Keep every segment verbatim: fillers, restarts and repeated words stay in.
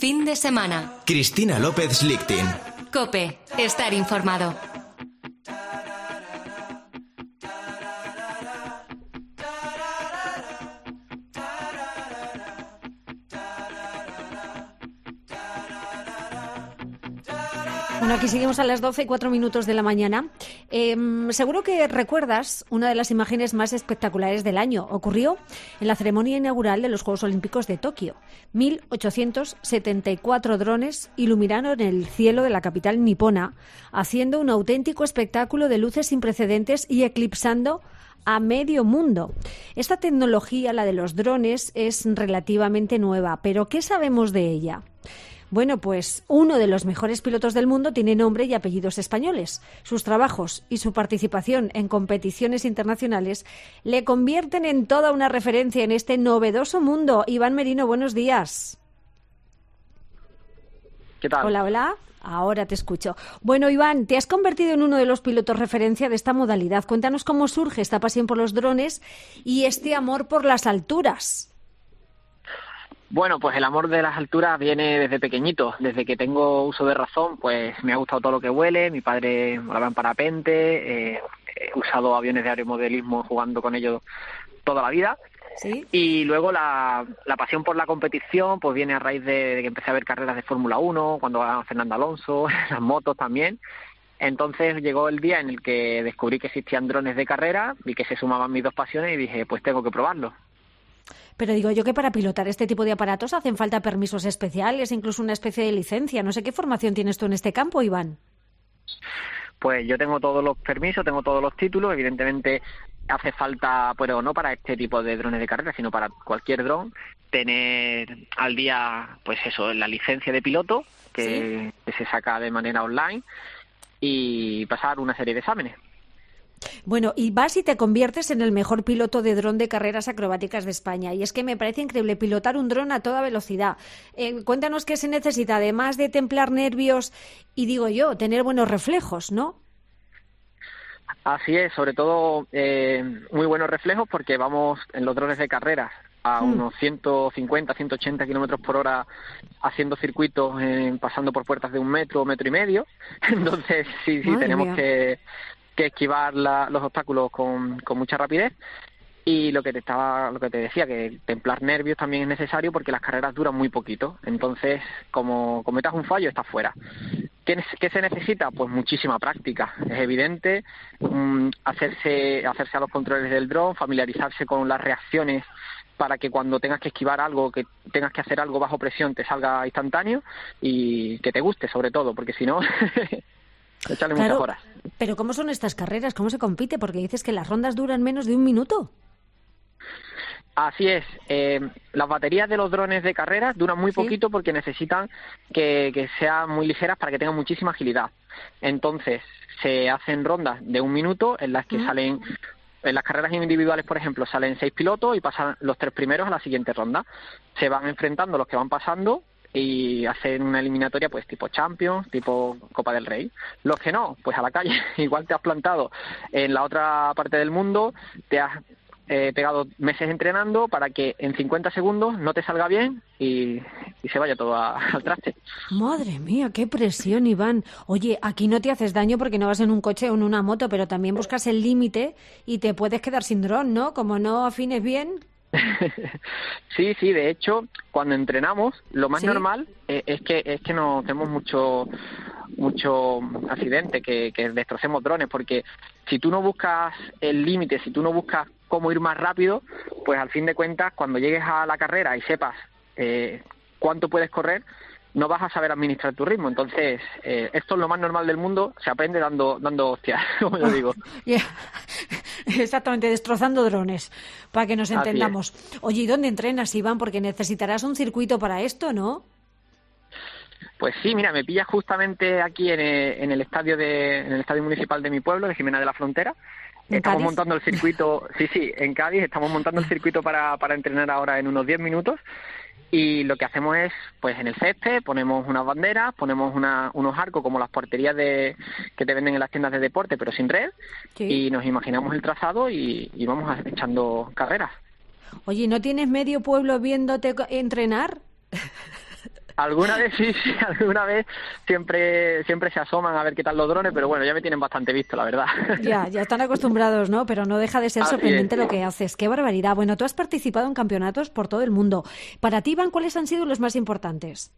Fin de semana. Cristina López Lichting. COPE. Estar informado. Bueno, aquí seguimos a las doce y cuatro minutos de la mañana. Eh, seguro que recuerdas una de las imágenes más espectaculares del año. Ocurrió en la ceremonia inaugural de los Juegos Olímpicos de Tokio. mil ochocientos setenta y cuatro drones iluminaron el cielo de la capital nipona, haciendo un auténtico espectáculo de luces sin precedentes y eclipsando a medio mundo. Esta tecnología, la de los drones, es relativamente nueva, pero ¿qué sabemos de ella? Bueno, pues uno de los mejores pilotos del mundo tiene nombre y apellidos españoles. Sus trabajos y su participación en competiciones internacionales le convierten en toda una referencia en este novedoso mundo. Iván Merino, buenos días. ¿Qué tal? Hola, hola. Ahora te escucho. Bueno, Iván, te has convertido en uno de los pilotos referencia de esta modalidad. Cuéntanos cómo surge esta pasión por los drones y este amor por las alturas. Bueno, pues el amor de las alturas viene desde pequeñito. Desde que tengo uso de razón, pues me ha gustado todo lo que vuele. Mi padre volaba en parapente, eh, he usado aviones de aeromodelismo jugando con ellos toda la vida. ¿Sí? Y luego la, la pasión por la competición pues viene a raíz de, de que empecé a ver carreras de Fórmula uno, cuando ganaba Fernando Alonso, las motos también. Entonces llegó el día en el que descubrí que existían drones de carrera y que se sumaban mis dos pasiones y dije, pues tengo que probarlo. Pero digo yo que para pilotar este tipo de aparatos hacen falta permisos especiales, incluso una especie de licencia. No sé qué formación tienes tú en este campo, Iván. Pues yo tengo todos los permisos, tengo todos los títulos. Evidentemente hace falta, pero no para este tipo de drones de carrera, sino para cualquier dron, tener al día, pues eso, la licencia de piloto, que, ¿sí?, que se saca de manera online, y pasar una serie de exámenes. Bueno, y vas y te conviertes en el mejor piloto de dron de carreras acrobáticas de España. Y es que me parece increíble pilotar un dron a toda velocidad. Eh, cuéntanos qué se necesita, además de templar nervios y, digo yo, tener buenos reflejos, ¿no? Así es, sobre todo eh, muy buenos reflejos, porque vamos en los drones de carreras a mm. unos ciento cincuenta, ciento ochenta kilómetros por hora haciendo circuitos, eh, pasando por puertas de un metro, metro y medio. Entonces, sí, sí, Madre tenemos mía. que... que esquivar la, los obstáculos con, con mucha rapidez. Y lo que te estaba lo que te decía, que templar nervios también es necesario porque las carreras duran muy poquito. Entonces, como cometas un fallo, estás fuera. ¿Qué, qué se necesita? Pues muchísima práctica. Es evidente, um, hacerse hacerse a los controles del dron, familiarizarse con las reacciones para que cuando tengas que esquivar algo, que tengas que hacer algo bajo presión, te salga instantáneo y que te guste, sobre todo, porque si no... Echarle claro, muchas horas. Pero ¿cómo son estas carreras? ¿Cómo se compite? Porque dices que las rondas duran menos de un minuto. Así es. Eh, las baterías de los drones de carreras duran muy ¿Sí? poquito porque necesitan que, que sean muy ligeras para que tengan muchísima agilidad. Entonces, se hacen rondas de un minuto en las que ¿Mm? salen... En las carreras individuales, por ejemplo, salen seis pilotos y pasan los tres primeros a la siguiente ronda. Se van enfrentando los que van pasando y hacen una eliminatoria pues tipo Champions, tipo Copa del Rey. Los que no, pues a la calle. Igual te has plantado en la otra parte del mundo, te has eh, pegado meses entrenando para que en cincuenta segundos no te salga bien y, y se vaya todo a, al traste. Madre mía, qué presión, Iván. Oye, aquí no te haces daño porque no vas en un coche o en una moto, pero también buscas el límite y te puedes quedar sin dron, ¿no? Como no afines bien... Sí, sí, de hecho, cuando entrenamos, lo más ¿Sí? normal eh, es que es que no tenemos mucho mucho accidente, que, que destrocemos drones, porque si tú no buscas el límite, si tú no buscas cómo ir más rápido, pues al fin de cuentas, cuando llegues a la carrera y sepas eh, cuánto puedes correr, no vas a saber administrar tu ritmo. Entonces, eh, esto es lo más normal del mundo, se aprende dando dando hostias, como yo digo. Yeah. Exactamente, destrozando drones, para que nos entendamos. Oye, ¿y dónde entrenas, Iván? Porque necesitarás un circuito para esto, ¿no? Pues sí, mira, me pillas justamente aquí en el, en el estadio de en el estadio municipal de mi pueblo, de Jimena de la Frontera. Estamos Cádiz? montando el circuito, sí, sí, en Cádiz, estamos montando el circuito para, para entrenar ahora en unos diez minutos. Y lo que hacemos es, pues en el césped ponemos unas banderas, ponemos una, unos arcos como las porterías de que te venden en las tiendas de deporte, pero sin red, ¿Sí? y nos imaginamos el trazado y, y vamos a, echando carreras. Oye, ¿no tienes medio pueblo viéndote entrenar? Alguna vez sí, sí, alguna vez siempre siempre se asoman a ver qué tal los drones, pero bueno, ya me tienen bastante visto, la verdad. Ya, ya están acostumbrados, ¿no? Pero no deja de ser Así sorprendente es. lo que haces. ¡Qué barbaridad! Bueno, tú has participado en campeonatos por todo el mundo. Para ti, Iván, ¿cuáles han sido los más importantes?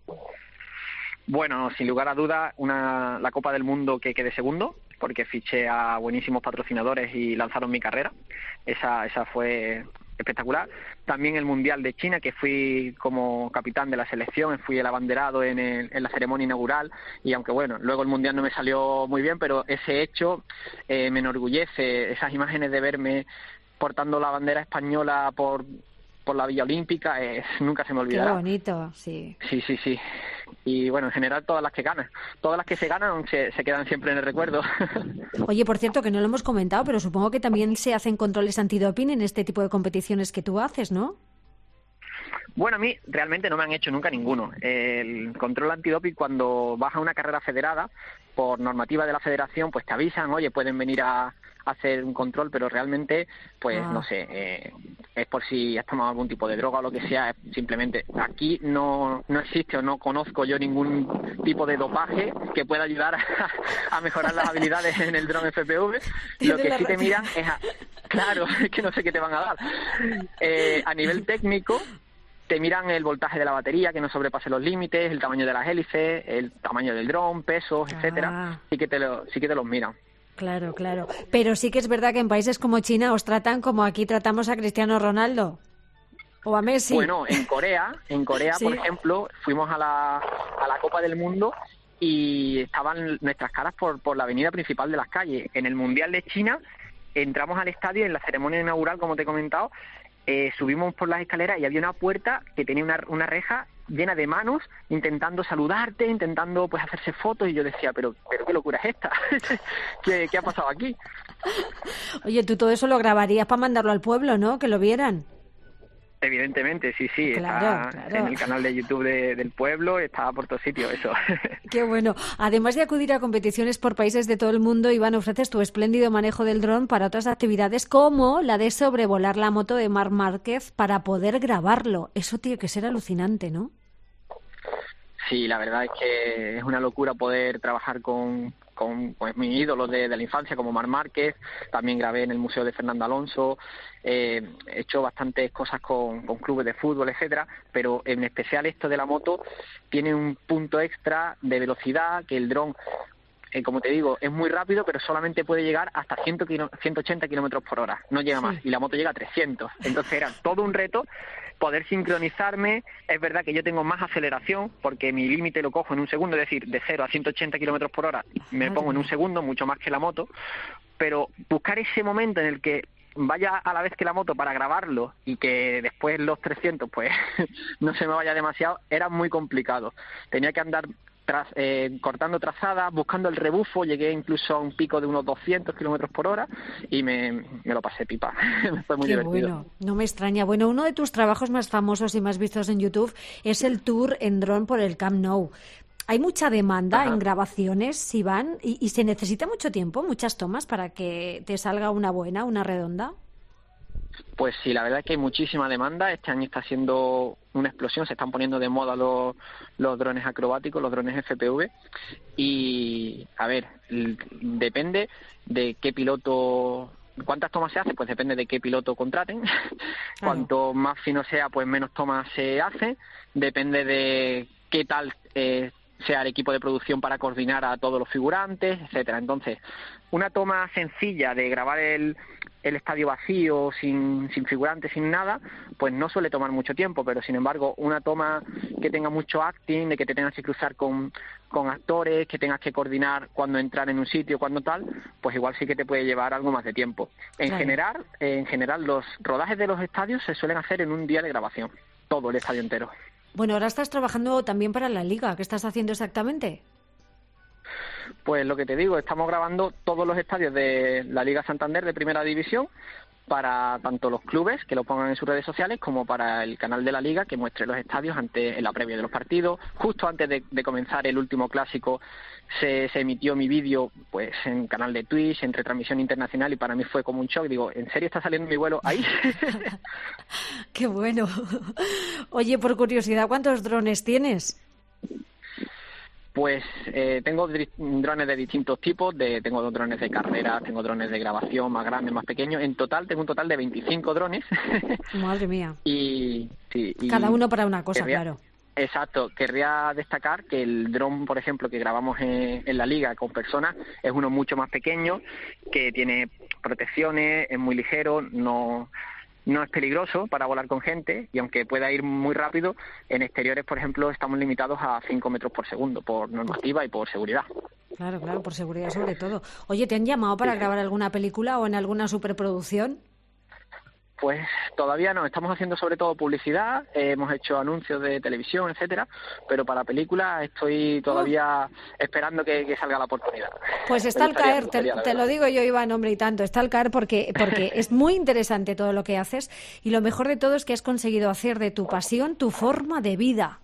Bueno, sin lugar a dudas, una, la Copa del Mundo que quedé segundo, porque fiché a buenísimos patrocinadores y lanzaron mi carrera. Esa, esa fue espectacular. También el Mundial de China, que fui como capitán de la selección, fui el abanderado en, el, en la ceremonia inaugural, y aunque bueno, luego el Mundial no me salió muy bien, pero ese hecho eh, me enorgullece, esas imágenes de verme portando la bandera española por por la Villa Olímpica, eh, nunca se me olvidará. Qué bonito, sí. Sí, sí, sí. Y bueno, en general todas las que ganan. Todas las que se ganan se, se quedan siempre en el recuerdo. Oye, por cierto, que no lo hemos comentado, pero supongo que también se hacen controles antidoping en este tipo de competiciones que tú haces, ¿no? Bueno, a mí realmente no me han hecho nunca ninguno. El control antidoping, cuando vas a una carrera federada, por normativa de la federación, pues te avisan, oye, pueden venir a hacer un control, pero realmente, pues ah. no sé, eh, es por si has tomado algún tipo de droga o lo que sea. Simplemente aquí no no existe o no conozco yo ningún tipo de dopaje que pueda ayudar a, a mejorar las habilidades en el dron F P V. Lo que sí te miran es a, claro, es que no sé qué te van a dar. Eh, a nivel técnico, te miran el voltaje de la batería, que no sobrepase los límites, el tamaño de las hélices, el tamaño del dron, pesos, etcétera. Ah. Sí que te lo, sí que te los miran. Claro, claro. Pero sí que es verdad que en países como China os tratan como aquí tratamos a Cristiano Ronaldo o a Messi. Bueno, en Corea, en Corea, ¿sí? Por ejemplo, fuimos a la, a la Copa del Mundo y estaban nuestras caras por, por la avenida principal de las calles. En el Mundial de China entramos al estadio en la ceremonia inaugural, como te he comentado, eh, subimos por las escaleras y había una puerta que tenía una, una reja llena de manos intentando saludarte, intentando pues hacerse fotos, y yo decía, pero pero qué locura es esta. ¿Qué, ¿Qué ha pasado aquí? Oye, tú todo eso lo grabarías para mandarlo al pueblo, ¿no? Que lo vieran. Evidentemente, sí, sí, claro, está claro. En el canal de YouTube de, del pueblo, está por todos sitios eso. Qué bueno. Además de acudir a competiciones por países de todo el mundo, Iván, ofreces tu espléndido manejo del dron para otras actividades como la de sobrevolar la moto de Marc Márquez para poder grabarlo. Eso tiene que ser alucinante, ¿no? Sí, la verdad es que es una locura poder trabajar con, con pues, mis ídolos de, de la infancia, como Marc Márquez. También grabé en el Museo de Fernando Alonso. Eh, he hecho bastantes cosas con, con clubes de fútbol, etcétera, pero en especial esto de la moto tiene un punto extra de velocidad, que el dron, eh, como te digo, es muy rápido, pero solamente puede llegar hasta ciento ochenta kilómetros por hora, no llega sí. más, y la moto llega a trescientos. Entonces era todo un reto poder sincronizarme. Es verdad que yo tengo más aceleración porque mi límite lo cojo en un segundo, es decir, de cero a ciento ochenta kilómetros por hora me pongo en un segundo, mucho más que la moto, pero buscar ese momento en el que vaya a la vez que la moto para grabarlo y que después los trescientos pues no se me vaya demasiado, era muy complicado. Tenía que andar tras, eh, cortando trazadas, buscando el rebufo. Llegué incluso a un pico de unos doscientos kilómetros por hora y me, me lo pasé pipa. Fue muy Qué divertido. Bueno, no me extraña. Bueno, uno de tus trabajos más famosos y más vistos en YouTube es el tour en dron por el Camp Nou. Hay mucha demanda Ajá. en grabaciones, Iván, y, y se necesita mucho tiempo, muchas tomas para que te salga una buena, una redonda. Pues sí, la verdad es que hay muchísima demanda. Este año está siendo una explosión, se están poniendo de moda los, los drones acrobáticos, los drones F P V. Y, a ver, depende de qué piloto, cuántas tomas se hacen, pues depende de qué piloto contraten. Claro. Cuanto más fino sea, pues menos tomas se hacen. Depende de qué tal eh, sea el equipo de producción para coordinar a todos los figurantes, etcétera. Entonces, una toma sencilla de grabar el, el estadio vacío, sin, sin figurantes, sin nada, pues no suele tomar mucho tiempo, pero sin embargo, una toma que tenga mucho acting, de que te tengas que cruzar con, con actores, que tengas que coordinar cuándo entrar en un sitio, cuándo tal, pues igual sí que te puede llevar algo más de tiempo. En claro. general, en general, los rodajes de los estadios se suelen hacer en un día de grabación, todo el estadio entero. Bueno, ahora estás trabajando también para la Liga. ¿Qué estás haciendo exactamente? Pues lo que te digo, estamos grabando todos los estadios de la Liga Santander de Primera División para tanto los clubes que lo pongan en sus redes sociales como para el canal de la Liga que muestre los estadios antes, en la previa de los partidos. Justo antes de, de comenzar el último clásico se, se emitió mi vídeo pues en canal de Twitch, en retransmisión internacional, y para mí fue como un shock. Digo, ¿en serio está saliendo mi vuelo ahí? ¡Qué bueno! Oye, por curiosidad, ¿cuántos drones tienes? Pues eh, tengo dri- drones de distintos tipos, de, tengo drones de carrera, tengo drones de grabación, más grandes, más pequeños. En total tengo un total de veinticinco drones. Madre mía. y, sí, y Cada uno para una cosa, querría, claro. Exacto. Querría destacar que el dron, por ejemplo, que grabamos en, en la liga con personas, es uno mucho más pequeño, que tiene protecciones, es muy ligero, no... No es peligroso para volar con gente y aunque pueda ir muy rápido, en exteriores, por ejemplo, estamos limitados a cinco metros por segundo por normativa y por seguridad. Claro, claro, por seguridad sobre todo. Oye, ¿te han llamado para Sí. grabar alguna película o en alguna superproducción? Pues todavía no, estamos haciendo sobre todo publicidad, eh, hemos hecho anuncios de televisión, etcétera, pero para películas estoy todavía oh. esperando que, que salga la oportunidad. Pues está al caer, te, te lo digo yo, Iván, hombre, y tanto, está al caer porque, porque es muy interesante todo lo que haces y lo mejor de todo es que has conseguido hacer de tu pasión tu forma de vida.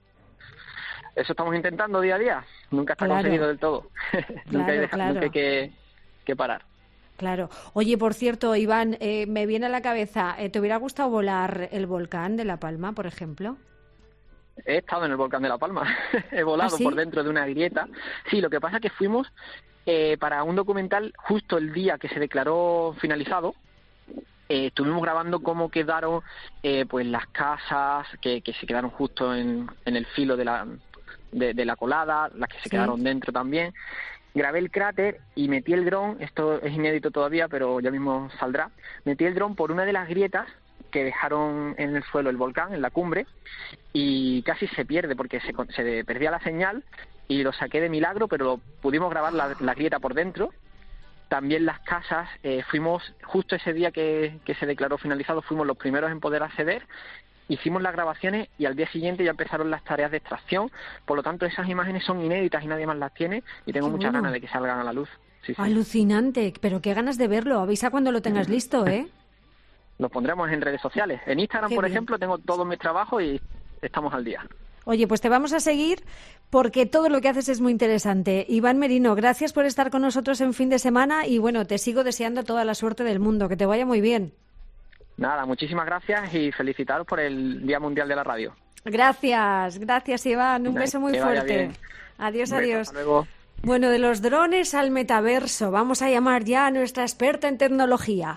Eso estamos intentando día a día, nunca está claro. conseguido del todo, Claro, nunca hay, deja, claro. nunca hay que, que parar. Claro. Oye, por cierto, Iván, eh, me viene a la cabeza, eh, ¿te hubiera gustado volar el volcán de La Palma, por ejemplo? He estado en el volcán de La Palma, he volado ¿Ah, sí? por dentro de una grieta. Sí, lo que pasa es que fuimos eh, para un documental justo el día que se declaró finalizado. Eh, estuvimos grabando cómo quedaron eh, pues las casas que, que se quedaron justo en, en el filo de la, de, de la colada, las que se Sí. quedaron dentro también. Grabé el cráter y metí el dron, esto es inédito todavía, pero ya mismo saldrá, metí el dron por una de las grietas que dejaron en el suelo el volcán, en la cumbre, y casi se pierde porque se, se perdía la señal y lo saqué de milagro, pero pudimos grabar la, la grieta por dentro. También las casas, eh, fuimos, justo ese día que, que se declaró finalizado, fuimos los primeros en poder acceder. Hicimos las grabaciones y al día siguiente ya empezaron las tareas de extracción, por lo tanto esas imágenes son inéditas y nadie más las tiene y tengo Qué muchas bueno. ganas de que salgan a la luz. Sí, sí. Alucinante, pero qué ganas de verlo. Avisa cuando lo tengas listo, ¿eh? Los pondremos en redes sociales. En Instagram, Qué por bien. ejemplo, tengo todos mis trabajos y estamos al día. Oye, pues te vamos a seguir porque todo lo que haces es muy interesante. Iván Merino, gracias por estar con nosotros en fin de semana y bueno, te sigo deseando toda la suerte del mundo. Que te vaya muy bien. Nada, muchísimas gracias y felicitaros por el Día Mundial de la Radio. Gracias, gracias Iván, un beso muy Que vaya fuerte. bien. Adiós, Un beso, adiós. hasta luego. Bueno, de los drones al metaverso, vamos a llamar ya a nuestra experta en tecnología.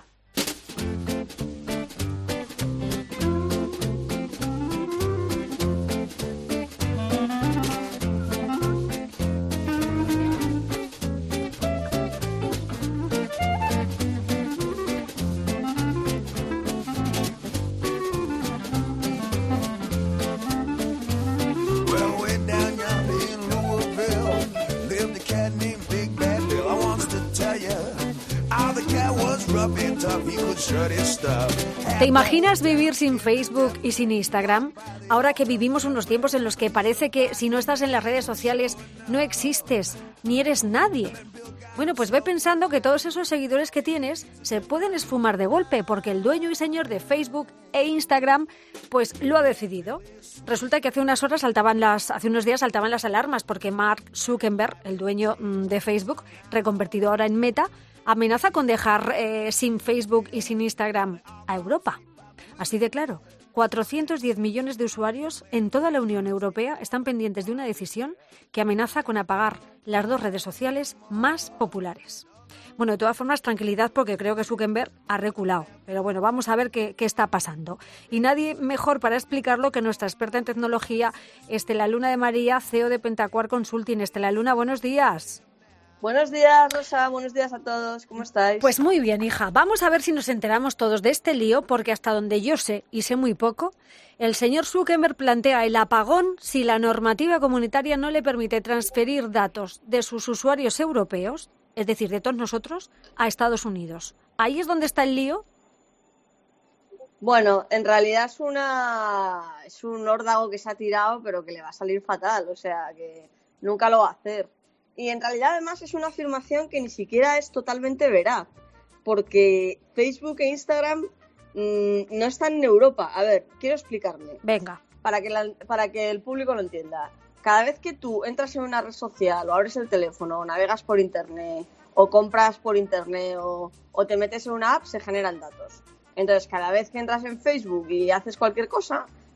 Well, way down yonder in Louisville lived a cat named Big Bad Bill. I wants to tell you how the cat was rough and tough. He could shred his stuff. ¿Te imaginas vivir sin Facebook y sin Instagram? Ahora que vivimos unos tiempos en los que parece que si no estás en las redes sociales no existes ni eres nadie. Bueno, pues ve pensando que todos esos seguidores que tienes se pueden esfumar de golpe porque el dueño y señor de Facebook e Instagram pues lo ha decidido. Resulta que hace unas horas saltaban las, hace unos días saltaban las alarmas porque Mark Zuckerberg, el dueño mm, de Facebook, reconvertido ahora en Meta, amenaza con dejar eh, sin Facebook y sin Instagram a Europa. Así de claro, cuatrocientos diez millones de usuarios en toda la Unión Europea están pendientes de una decisión que amenaza con apagar las dos redes sociales más populares. Bueno, de todas formas, tranquilidad porque creo que Zuckerberg ha reculado. Pero bueno, vamos a ver qué, qué está pasando. Y nadie mejor para explicarlo que nuestra experta en tecnología, Estela Luna de María, C E O de Pentacuar Consulting. Estela Luna, buenos días. Buenos días, Rosa. Buenos días a todos. ¿Cómo estáis? Pues muy bien, hija. Vamos a ver si nos enteramos todos de este lío, porque hasta donde yo sé, y sé muy poco, el señor Zuckerberg plantea el apagón si la normativa comunitaria no le permite transferir datos de sus usuarios europeos, es decir, de todos nosotros, a Estados Unidos. ¿Ahí es donde está el lío? Bueno, en realidad es una es un órdago que se ha tirado, pero que le va a salir fatal. O sea, que nunca lo va a hacer. Y en realidad además es una afirmación que ni siquiera es totalmente veraz, porque Facebook e Instagram mmm, no están en Europa. A ver, quiero explicarme. Venga. Para que, la, para que el público lo entienda. Cada vez que tú entras en una red social o abres el teléfono o navegas por internet o compras por internet o, o te metes en una app, se generan datos. Entonces, cada vez que entras en Facebook y haces cualquier cosa,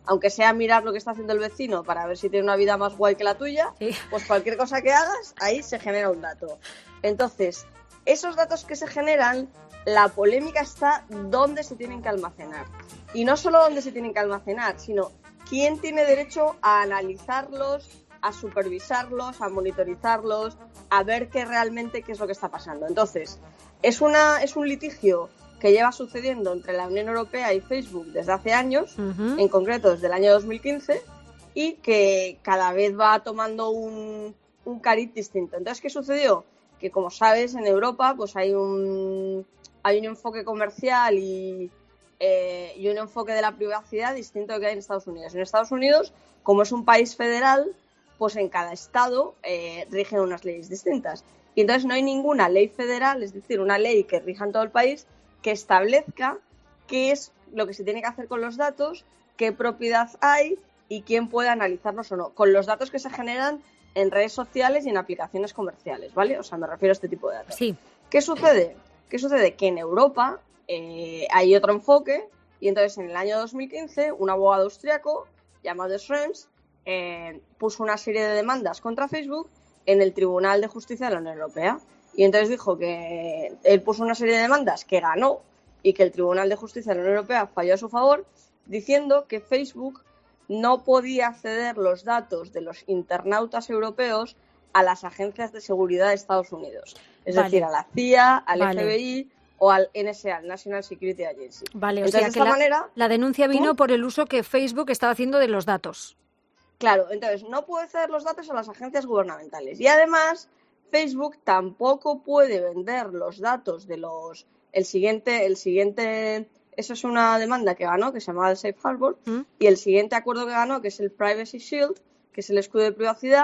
aunque sea mirar lo que está haciendo el vecino para ver si tiene una vida más guay que la tuya, Sí. pues cualquier cosa que hagas, ahí se genera un dato. Entonces, esos datos que se generan, la polémica está dónde se tienen que almacenar. Y no solo dónde se tienen que almacenar, sino quién tiene derecho a analizarlos, a supervisarlos, a monitorizarlos, a ver qué realmente qué es lo que está pasando. Entonces, es una es un litigio que lleva sucediendo entre la Unión Europea y Facebook desde hace años, Ujú. en concreto desde el año dos mil quince, y que cada vez va tomando un, un cariz distinto. Entonces, ¿qué sucedió? Que, como sabes, en Europa pues hay un hay un enfoque comercial y, eh, y un enfoque de la privacidad distinto al que hay en Estados Unidos. En Estados Unidos, como es un país federal, pues en cada estado eh, rigen unas leyes distintas. Y entonces no hay ninguna ley federal, es decir, una ley que rija en todo el país, que establezca qué es lo que se tiene que hacer con los datos, qué propiedad hay y quién puede analizarlos o no, con los datos que se generan en redes sociales y en aplicaciones comerciales, ¿vale? O sea, me refiero a este tipo de datos. Sí. ¿Qué sucede? ¿Qué sucede? Que en Europa eh, hay otro enfoque y entonces en el año dos mil quince un abogado austriaco llamado Schrems eh, puso una serie de demandas contra Facebook en el Tribunal de Justicia de la Unión Europea. Y entonces dijo que él puso una serie de demandas que ganó y que el Tribunal de Justicia de la Unión Europea falló a su favor, diciendo que Facebook no podía ceder los datos de los internautas europeos a las agencias de seguridad de Estados Unidos. Es Vale. decir, a la C I A, al Vale. F B I o al N S A, al National Security Agency. Vale, o Entonces, sea de que esta la, manera, la denuncia vino ¿Cómo? por el uso que Facebook estaba haciendo de los datos. claro, entonces no puede ceder los datos a las agencias gubernamentales. Y además, Facebook tampoco puede vender los datos de los... El siguiente, el siguiente, eso es una demanda que ganó, que se llamaba el Safe Harbor, ¿Mm? y el siguiente acuerdo que ganó, que es el Privacy Shield, que es el escudo de privacidad,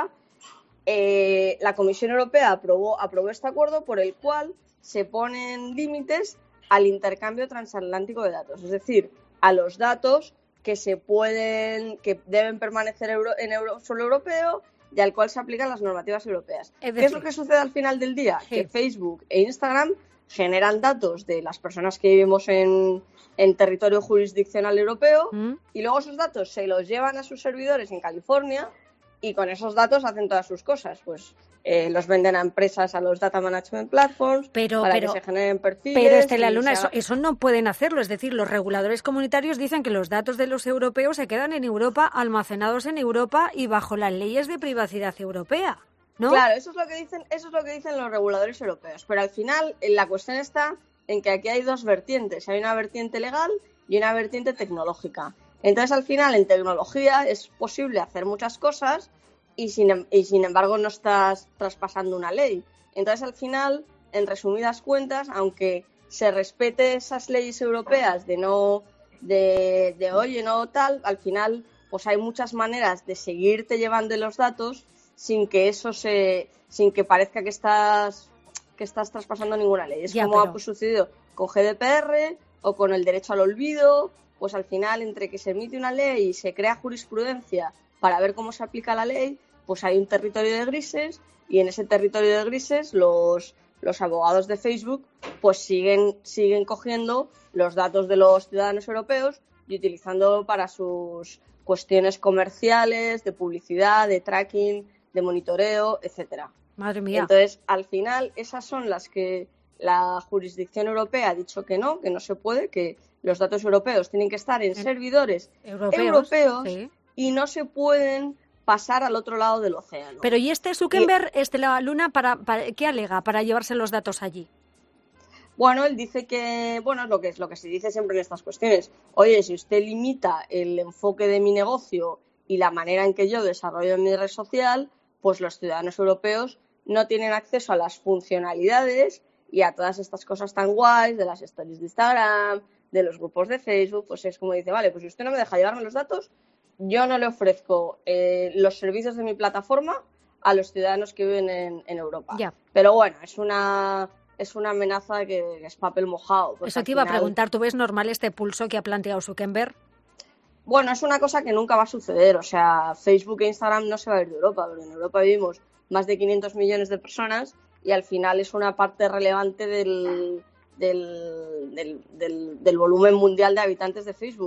eh, la Comisión Europea aprobó, aprobó este acuerdo por el cual se ponen límites al intercambio transatlántico de datos, es decir, a los datos que se pueden, que deben permanecer euro, en euro, suelo europeo y al cual se aplican las normativas europeas. Es ¿Qué es lo decir- que sucede al final del día? Sí. Que Facebook e Instagram generan datos de las personas que vivimos en, en territorio jurisdiccional europeo ¿Mm? y luego esos datos se los llevan a sus servidores en California y con esos datos hacen todas sus cosas. Pues eh, los venden a empresas, a los data management platforms, Pero- para pero- que se generen perfiles. Pero Estela y Luna, se eso, haga- eso no pueden hacerlo. Es decir, los reguladores comunitarios dicen que los datos de los europeos se quedan en Europa, almacenados en Europa y bajo las leyes de privacidad europea, ¿no? Claro, eso es lo que dicen, eso es lo que dicen los reguladores europeos. Pero al final, eh, la cuestión está en que aquí hay dos vertientes. Hay una vertiente legal y una vertiente tecnológica. Entonces, al final, en tecnología es posible hacer muchas cosas y sin, em- y sin embargo no estás traspasando una ley. Entonces, al final, en resumidas cuentas, aunque se respete esas leyes europeas de no, de, de oye, no tal, al final, pues hay muchas maneras de seguirte llevando los datos sin que eso se, sin que parezca que estás, que estás traspasando ninguna ley. Es Ya, como pero- ha pues, sucedido con G D P R o con el derecho al olvido, pues al final, entre que se emite una ley y se crea jurisprudencia para ver cómo se aplica la ley, pues hay un territorio de grises y en ese territorio de grises los, los abogados de Facebook pues siguen, siguen cogiendo los datos de los ciudadanos europeos y utilizándolo para sus cuestiones comerciales, de publicidad, de tracking, de monitoreo, etcétera. Madre mía. Entonces, al final, esas son las que la jurisdicción europea ha dicho que no, que no se puede, que los datos europeos tienen que estar en servidores Europeos, europeos sí. y no se pueden pasar al otro lado del océano. Pero ¿y este Zuckerberg, Estela Luna, para, para, qué alega para llevarse los datos allí? Bueno, él dice que, bueno, es lo que es lo que se dice siempre en estas cuestiones. Oye, si usted limita el enfoque de mi negocio y la manera en que yo desarrollo mi red social, pues los ciudadanos europeos no tienen acceso a las funcionalidades y a todas estas cosas tan guays de las stories de Instagram, de los grupos de Facebook. Pues es como dice, vale, pues si usted no me deja llevarme los datos, yo no le ofrezco eh, los servicios de mi plataforma a los ciudadanos que viven en, en Europa. Ya. Pero bueno, es una es una amenaza que es papel mojado. porque Eso al te iba a final- preguntar. ¿Tú ves normal este pulso que ha planteado Zuckerberg? Bueno, es una cosa que nunca va a suceder. O sea, Facebook e Instagram no se va a ir de Europa, porque en Europa vivimos más de quinientos millones de personas y al final es una parte relevante del, del, del, del, del volumen mundial de habitantes de Facebook.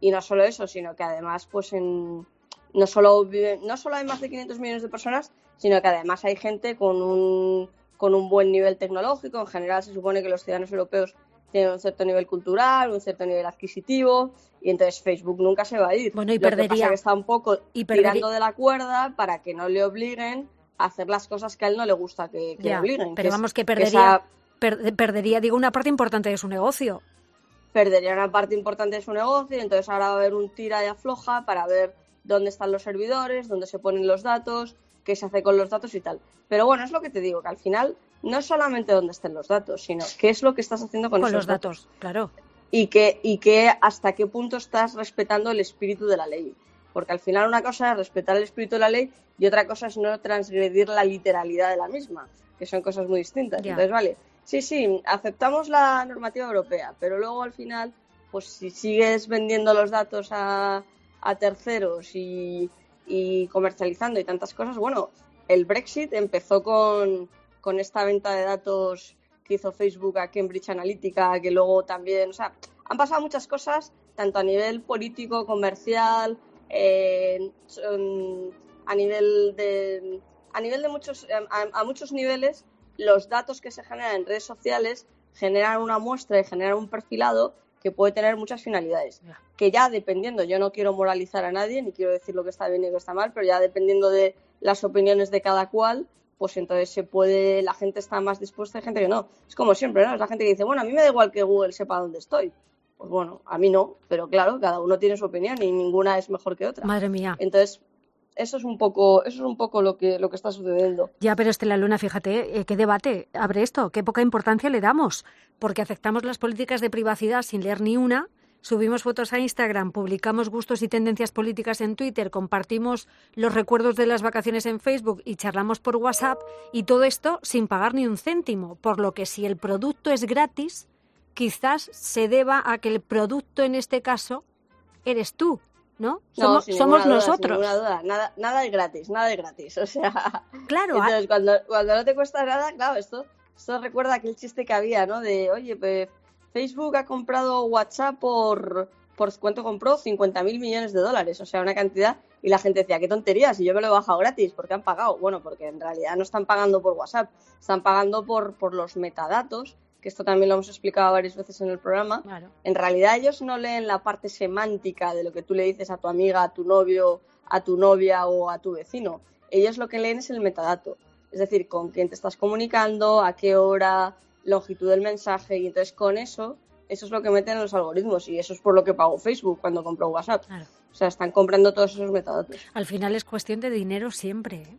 Y no solo eso, sino que además, pues en no solo viven, no solo hay más de quinientos millones de personas, sino que además hay gente con un, con un buen nivel tecnológico. En general se supone que los ciudadanos europeos tienen un cierto nivel cultural, un cierto nivel adquisitivo, y entonces Facebook nunca se va a ir. Bueno, y Lo que perdería, pasa es que está un poco y perdería, tirando de la cuerda para que no le obliguen a hacer las cosas que a él no le gusta que, que ya, le obliguen. Pero que vamos, es, que perdería, que esa, per, perdería, digo, una parte importante de su negocio. Perdería una parte importante de su negocio, y entonces ahora va a haber un tira y afloja para ver dónde están los servidores, dónde se ponen los datos, qué se hace con los datos y tal. Pero bueno, es lo que te digo, que al final no es solamente dónde estén los datos, sino qué es lo que estás haciendo con, con esos los datos, datos. Claro. Y que, y que hasta qué punto estás respetando el espíritu de la ley. Porque al final una cosa es respetar el espíritu de la ley y otra cosa es no transgredir la literalidad de la misma, que son cosas muy distintas. Ya. Entonces, vale, sí, sí, aceptamos la normativa europea, pero luego al final, pues si sigues vendiendo los datos a, a terceros y, y comercializando y tantas cosas, bueno, el Brexit empezó con, con esta venta de datos que hizo Facebook a Cambridge Analytica, que luego también, o sea, han pasado muchas cosas, tanto a nivel político, comercial, eh, a nivel de a nivel de muchos a, a muchos niveles. Los datos que se generan en redes sociales generan una muestra y generan un perfilado que puede tener muchas finalidades, yeah. que ya dependiendo, yo no quiero moralizar a nadie ni quiero decir lo que está bien y lo que está mal, pero ya dependiendo de las opiniones de cada cual, pues entonces se puede, la gente está más dispuesta, hay gente que no. Es como siempre, ¿no? Es la gente que dice, bueno, a mí me da igual que Google sepa dónde estoy. Pues bueno, a mí no, pero claro, cada uno tiene su opinión y ninguna es mejor que otra. Madre mía. Entonces, eso es un poco, eso es un poco lo que, lo que está sucediendo. Ya, pero Estela Luna, fíjate, eh, qué debate abre esto, qué poca importancia le damos, porque aceptamos las políticas de privacidad sin leer ni una, subimos fotos a Instagram, publicamos gustos y tendencias políticas en Twitter, compartimos los recuerdos de las vacaciones en Facebook y charlamos por WhatsApp, y todo esto sin pagar ni un céntimo, por lo que si el producto es gratis, quizás se deba a que el producto en este caso eres tú, ¿no? No, somos sin somos duda, nosotros. Sin duda, nada, nada es gratis, nada es gratis, o sea... Claro. Entonces, cuando, cuando no te cuesta nada, claro, esto, esto recuerda aquel chiste que había, ¿no? De, oye, pues Facebook ha comprado WhatsApp por... ¿Por cuánto compró? cincuenta mil millones de dólares, o sea, una cantidad... Y la gente decía, qué tonterías, y yo me lo he bajado gratis, ¿por qué han pagado? Bueno, porque en realidad no están pagando por WhatsApp, están pagando por, por los metadatos, que esto también lo hemos explicado varias veces en el programa. Claro. En realidad ellos no leen la parte semántica de lo que tú le dices a tu amiga, a tu novio, a tu novia o a tu vecino. Ellos lo que leen es el metadato, es decir, con quién te estás comunicando, a qué hora, longitud del mensaje, y entonces con eso, eso es lo que meten en los algoritmos, y eso es por lo que pagó Facebook cuando compró WhatsApp. Claro. O sea, están comprando todos esos metadatos. Al final es cuestión de dinero siempre, ¿eh?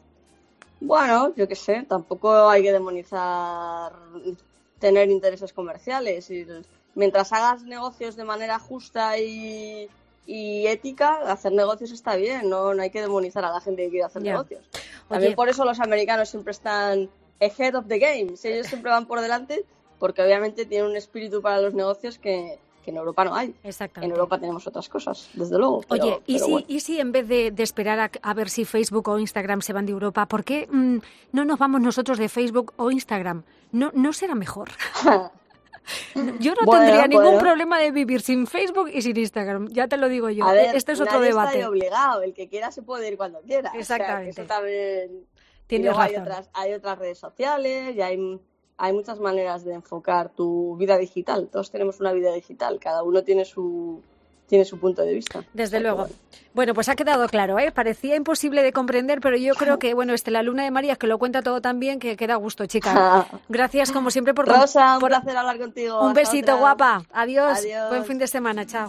Bueno, yo qué sé, tampoco hay que demonizar tener intereses comerciales. Y mientras hagas negocios de manera justa y, y ética, hacer negocios está bien, no, no hay que demonizar a la gente que quiere hacer yeah. negocios. También Oye. Por eso los americanos siempre están ahead of the game, si ellos siempre van por delante, porque obviamente tienen un espíritu para los negocios que, que en Europa no hay. Exactamente. En Europa tenemos otras cosas, desde luego. Pero, Oye, ¿y, pero si, bueno. ¿y si en vez de, de esperar a, a ver si Facebook o Instagram se van de Europa, ¿por qué mmm, no nos vamos nosotros de Facebook o Instagram? ¿No, no será mejor? Yo no bueno, tendría ningún bueno. problema de vivir sin Facebook y sin Instagram, ya te lo digo yo. A ver, este es otro nadie debate. Está obligado, el que quiera se puede ir cuando quiera. Exactamente. O sea, eso también... Tienes y luego razón. Hay otras, hay otras redes sociales y hay, hay muchas maneras de enfocar tu vida digital. Todos tenemos una vida digital, cada uno tiene su... tiene su punto de vista. Desde luego. Bueno, pues ha quedado claro, ¿eh? Parecía imposible de comprender, pero yo creo que, bueno, Estela Luna de María, que lo cuenta todo tan bien, que queda a gusto, chica. Gracias, como siempre, por... Rosa, un por... placer hablar contigo. Un Hasta besito, otra. guapa. Adiós. Adiós. Buen fin de semana. Chao.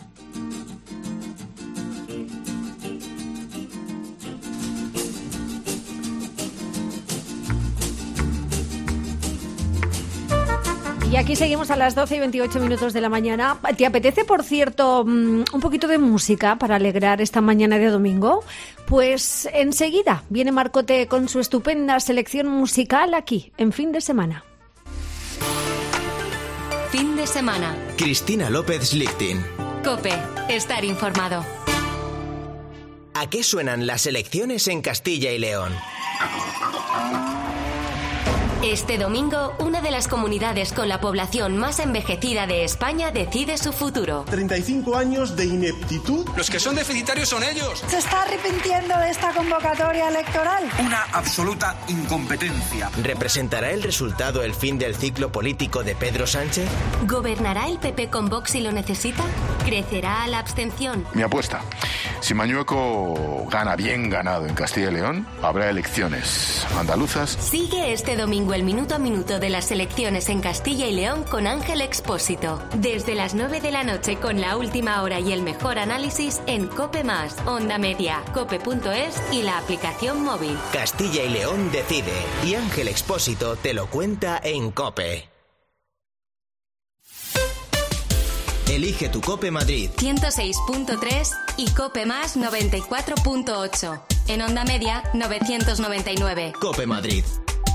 Y aquí seguimos a las doce y veintiocho minutos de la mañana. ¿Te apetece, por cierto, un poquito de música para alegrar esta mañana de domingo? Pues enseguida viene Marcote con su estupenda selección musical aquí, en Fin de Semana. Fin de semana. Cristina López Lichting. COPE. Estar informado. ¿A qué suenan las elecciones en Castilla y León? Este domingo, una de las comunidades con la población más envejecida de España decide su futuro. treinta y cinco años de ineptitud. Los que son deficitarios son ellos. ¿Se está arrepintiendo de esta convocatoria electoral? Una absoluta incompetencia. ¿Representará el resultado el fin del ciclo político de Pedro Sánchez? ¿Gobernará el P P con Vox si lo necesita? ¿Crecerá la abstención? Mi apuesta. Si Mañueco gana bien ganado en Castilla y León, habrá elecciones andaluzas. Sigue este domingo el minuto a minuto de las elecciones en Castilla y León con Ángel Expósito. Desde las nueve de la noche con la última hora y el mejor análisis en COPE más, Onda Media, cope punto es y la aplicación móvil. Castilla y León decide y Ángel Expósito te lo cuenta en COPE. Elige tu COPE Madrid. ciento seis punto tres y COPE más noventa y cuatro punto ocho. En Onda Media novecientos noventa y nueve. COPE Madrid.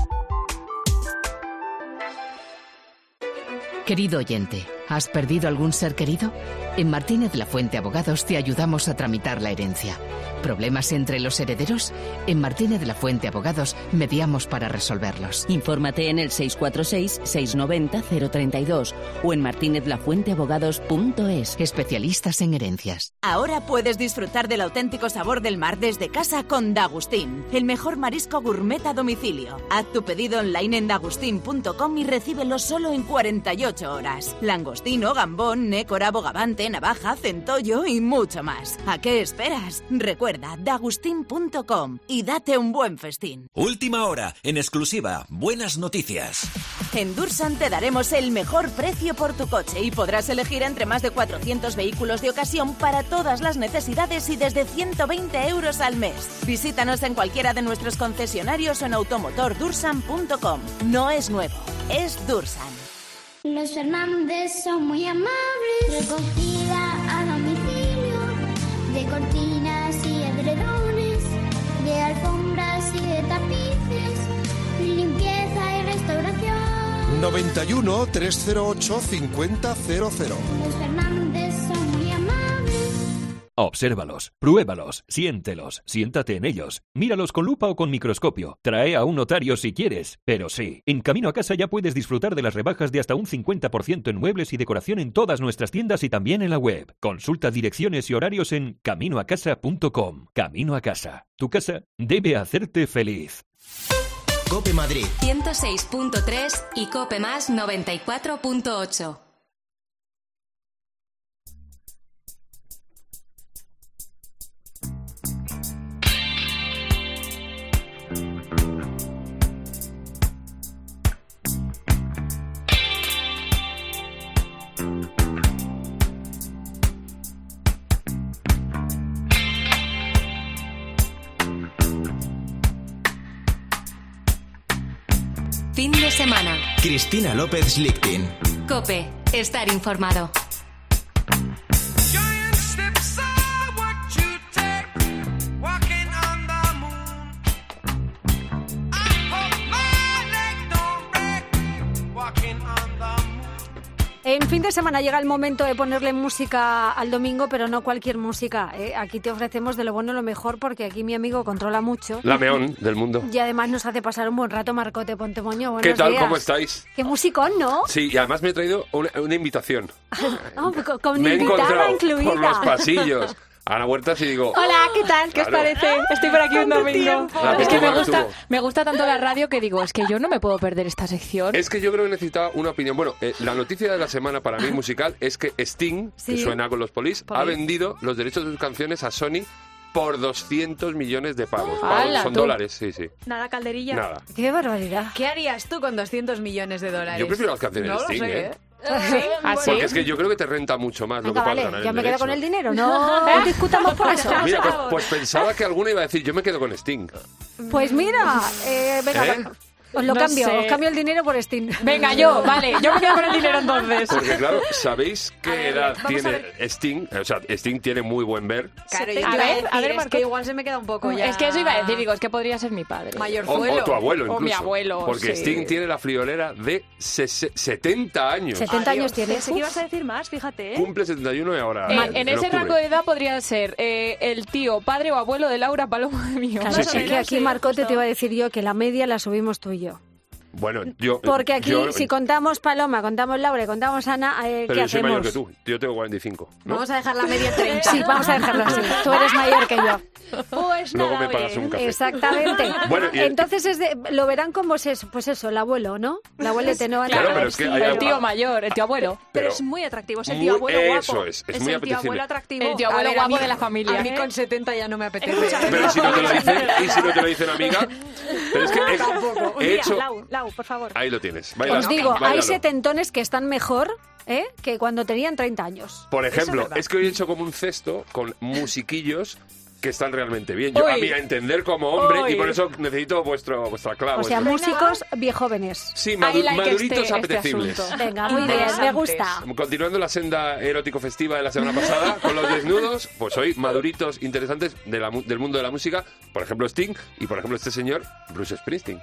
Querido oyente, ¿has perdido algún ser querido? En Martínez La Fuente Abogados te ayudamos a tramitar la herencia. ¿Problemas entre los herederos? En Martínez La Fuente Abogados mediamos para resolverlos. Infórmate en el seis cuatro seis, seis nueve cero, cero tres dos o en martinez la fuente abogados punto es. Especialistas en herencias. Ahora puedes disfrutar del auténtico sabor del mar desde casa con Dagustín, el mejor marisco gourmet a domicilio. Haz tu pedido online en dagustín punto com y recíbelo solo en cuarenta y ocho horas. Langostino, gambón, nécora, bogavante, navaja, centollo y mucho más. ¿A qué esperas? Recuerda dagustín punto com y date un buen festín. Última hora, en exclusiva, buenas noticias. En Dursan te daremos el mejor precio por tu coche y podrás elegir entre más de cuatrocientos vehículos de ocasión para todas las necesidades y desde ciento veinte euros al mes. Visítanos en cualquiera de nuestros concesionarios o en automotor dursan punto com. No es nuevo, es Dursan. Los Fernández son muy amables. Recogida a domicilio de cortinas y edredones, de alfombras y de tapices, limpieza y restauración. noventa y uno, trescientos ocho, cincuenta cero cero. Los Fernández son muy amables. Obsérvalos, pruébalos, siéntelos, siéntate en ellos, míralos con lupa o con microscopio, trae a un notario si quieres, pero sí, en Camino a Casa ya puedes disfrutar de las rebajas de hasta un cincuenta por ciento en muebles y decoración en todas nuestras tiendas y también en la web. Consulta direcciones y horarios en camino a casa punto com. Camino a Casa, tu casa debe hacerte feliz. COPE Madrid. ciento seis punto tres y COPE más noventa y cuatro punto ocho. Fin de semana. Cristina López Lichtin. COPE. Estar informado. En fin de semana llega el momento de ponerle música al domingo, pero no cualquier música, ¿eh? Aquí te ofrecemos de lo bueno lo mejor, porque aquí mi amigo controla mucho. La meón del mundo. Y además nos hace pasar un buen rato. Marcote Pontemoño, buenos ¿Qué tal? días. ¿Cómo estáis? ¡Qué musicón!, ¿no? Sí, y además me he traído una, una invitación. Oh, con con me he invitada encontrado incluida. por los pasillos a la huerta y digo... Hola, ¿qué tal? ¿Qué Claro. os parece? Estoy por aquí un ¿Cuánto domingo. tiempo? La Es que me Portugal gusta, estuvo. me gusta tanto la radio que digo, es que yo no me puedo perder esta sección. Es que yo creo que necesitaba una opinión. Bueno, eh, la noticia de la semana para mí musical es que Sting, Sí. que suena con los Police, Police. ha vendido los derechos de sus canciones a Sony por doscientos millones de pavos. ¡Hala, Pavos, son tú! dólares, sí, sí. Nada, calderilla. Nada. ¡Qué barbaridad! ¿Qué harías tú con doscientos millones de dólares? Yo prefiero las canciones no de Sting, lo sé, ¿eh? ¿Sí? ¿Ah, sí? Porque es que yo creo que te renta mucho más lo Venga, que puedas vale, ganar yo en me quedo derechos. con el dinero, no discutamos por eso. Mira, pues, pues pensaba que alguna iba a decir, yo me quedo con Sting. Pues mira, eh, venga, ¿Eh? os lo No cambio, sé. os cambio el dinero por Steam. Venga, yo, vale, yo me quedo con el dinero entonces. Porque claro, ¿sabéis qué A ver, edad vamos a tiene ver. Sting? O sea, Sting tiene muy buen ver. Claro, yo A te iba ver, decir, a ver, es Marco. que igual se me queda un poco ya. Es que eso iba a decir, digo, es que podría ser mi padre. O, Mayorzuelo. o tu abuelo incluso. O mi abuelo, Porque sí. Sting tiene la friolera de ses- setenta años. setenta años tienes. Pensé que ibas a decir más, fíjate, ¿eh? Cumple setenta y uno y ahora... En, en ese octubre. rango de edad podría ser eh, el tío, padre o abuelo de Laura Paloma mío. Claro, Sí, es sí. que aquí, Marcote, te iba a decir yo que la media la subimos tú y yo. Bueno, yo... Porque aquí, yo- si contamos Paloma, contamos Laura y contamos Ana, eh, Pero ¿qué yo soy hacemos? mayor que tú. Yo tengo cuarenta y cinco, ¿no? Vamos a dejar la media en treinta. Sí, vamos a dejarlo así. Tú eres mayor que yo. Pues Luego nada, me pagas oye. un café. Exactamente. Bueno, y- Entonces es de- lo verán como es eso, pues eso, el abuelo, ¿no? El abuelete, ¿no? Claro, pero es que hay- El tío mayor, el tío abuelo. Pero Pero es muy atractivo, es el muy- tío abuelo guapo. eso es, es muy el tío apetecible. abuelo atractivo. El tío abuelo A ver, guapo a mí- de la familia. A mí con setenta ya no me apetece. Pero si no te lo dicen, y si no te lo dicen, amiga. Pero es que he, Tampoco. Un he día, hecho... Lau, Lau, por favor. Ahí lo tienes. Baila- Os digo, hay báilalo. setentones que están mejor ¿eh? que cuando tenían treinta años. Por Eso es ejemplo, verdad. es que hoy he hecho como un cesto con musiquillos que están realmente bien. Yo, a Uy. mí, a entender como hombre, Uy. y por eso necesito vuestro, vuestra clave. O sea, vuestro- músicos viejóvenes. Sí, madu- maduritos apetecibles. Venga, muy bien, me gusta. Continuando la senda erótico-festiva de la semana pasada, con los desnudos, pues hoy maduritos interesantes de la mu- del mundo de la música, por ejemplo Sting, y por ejemplo este señor, Bruce Springsteen.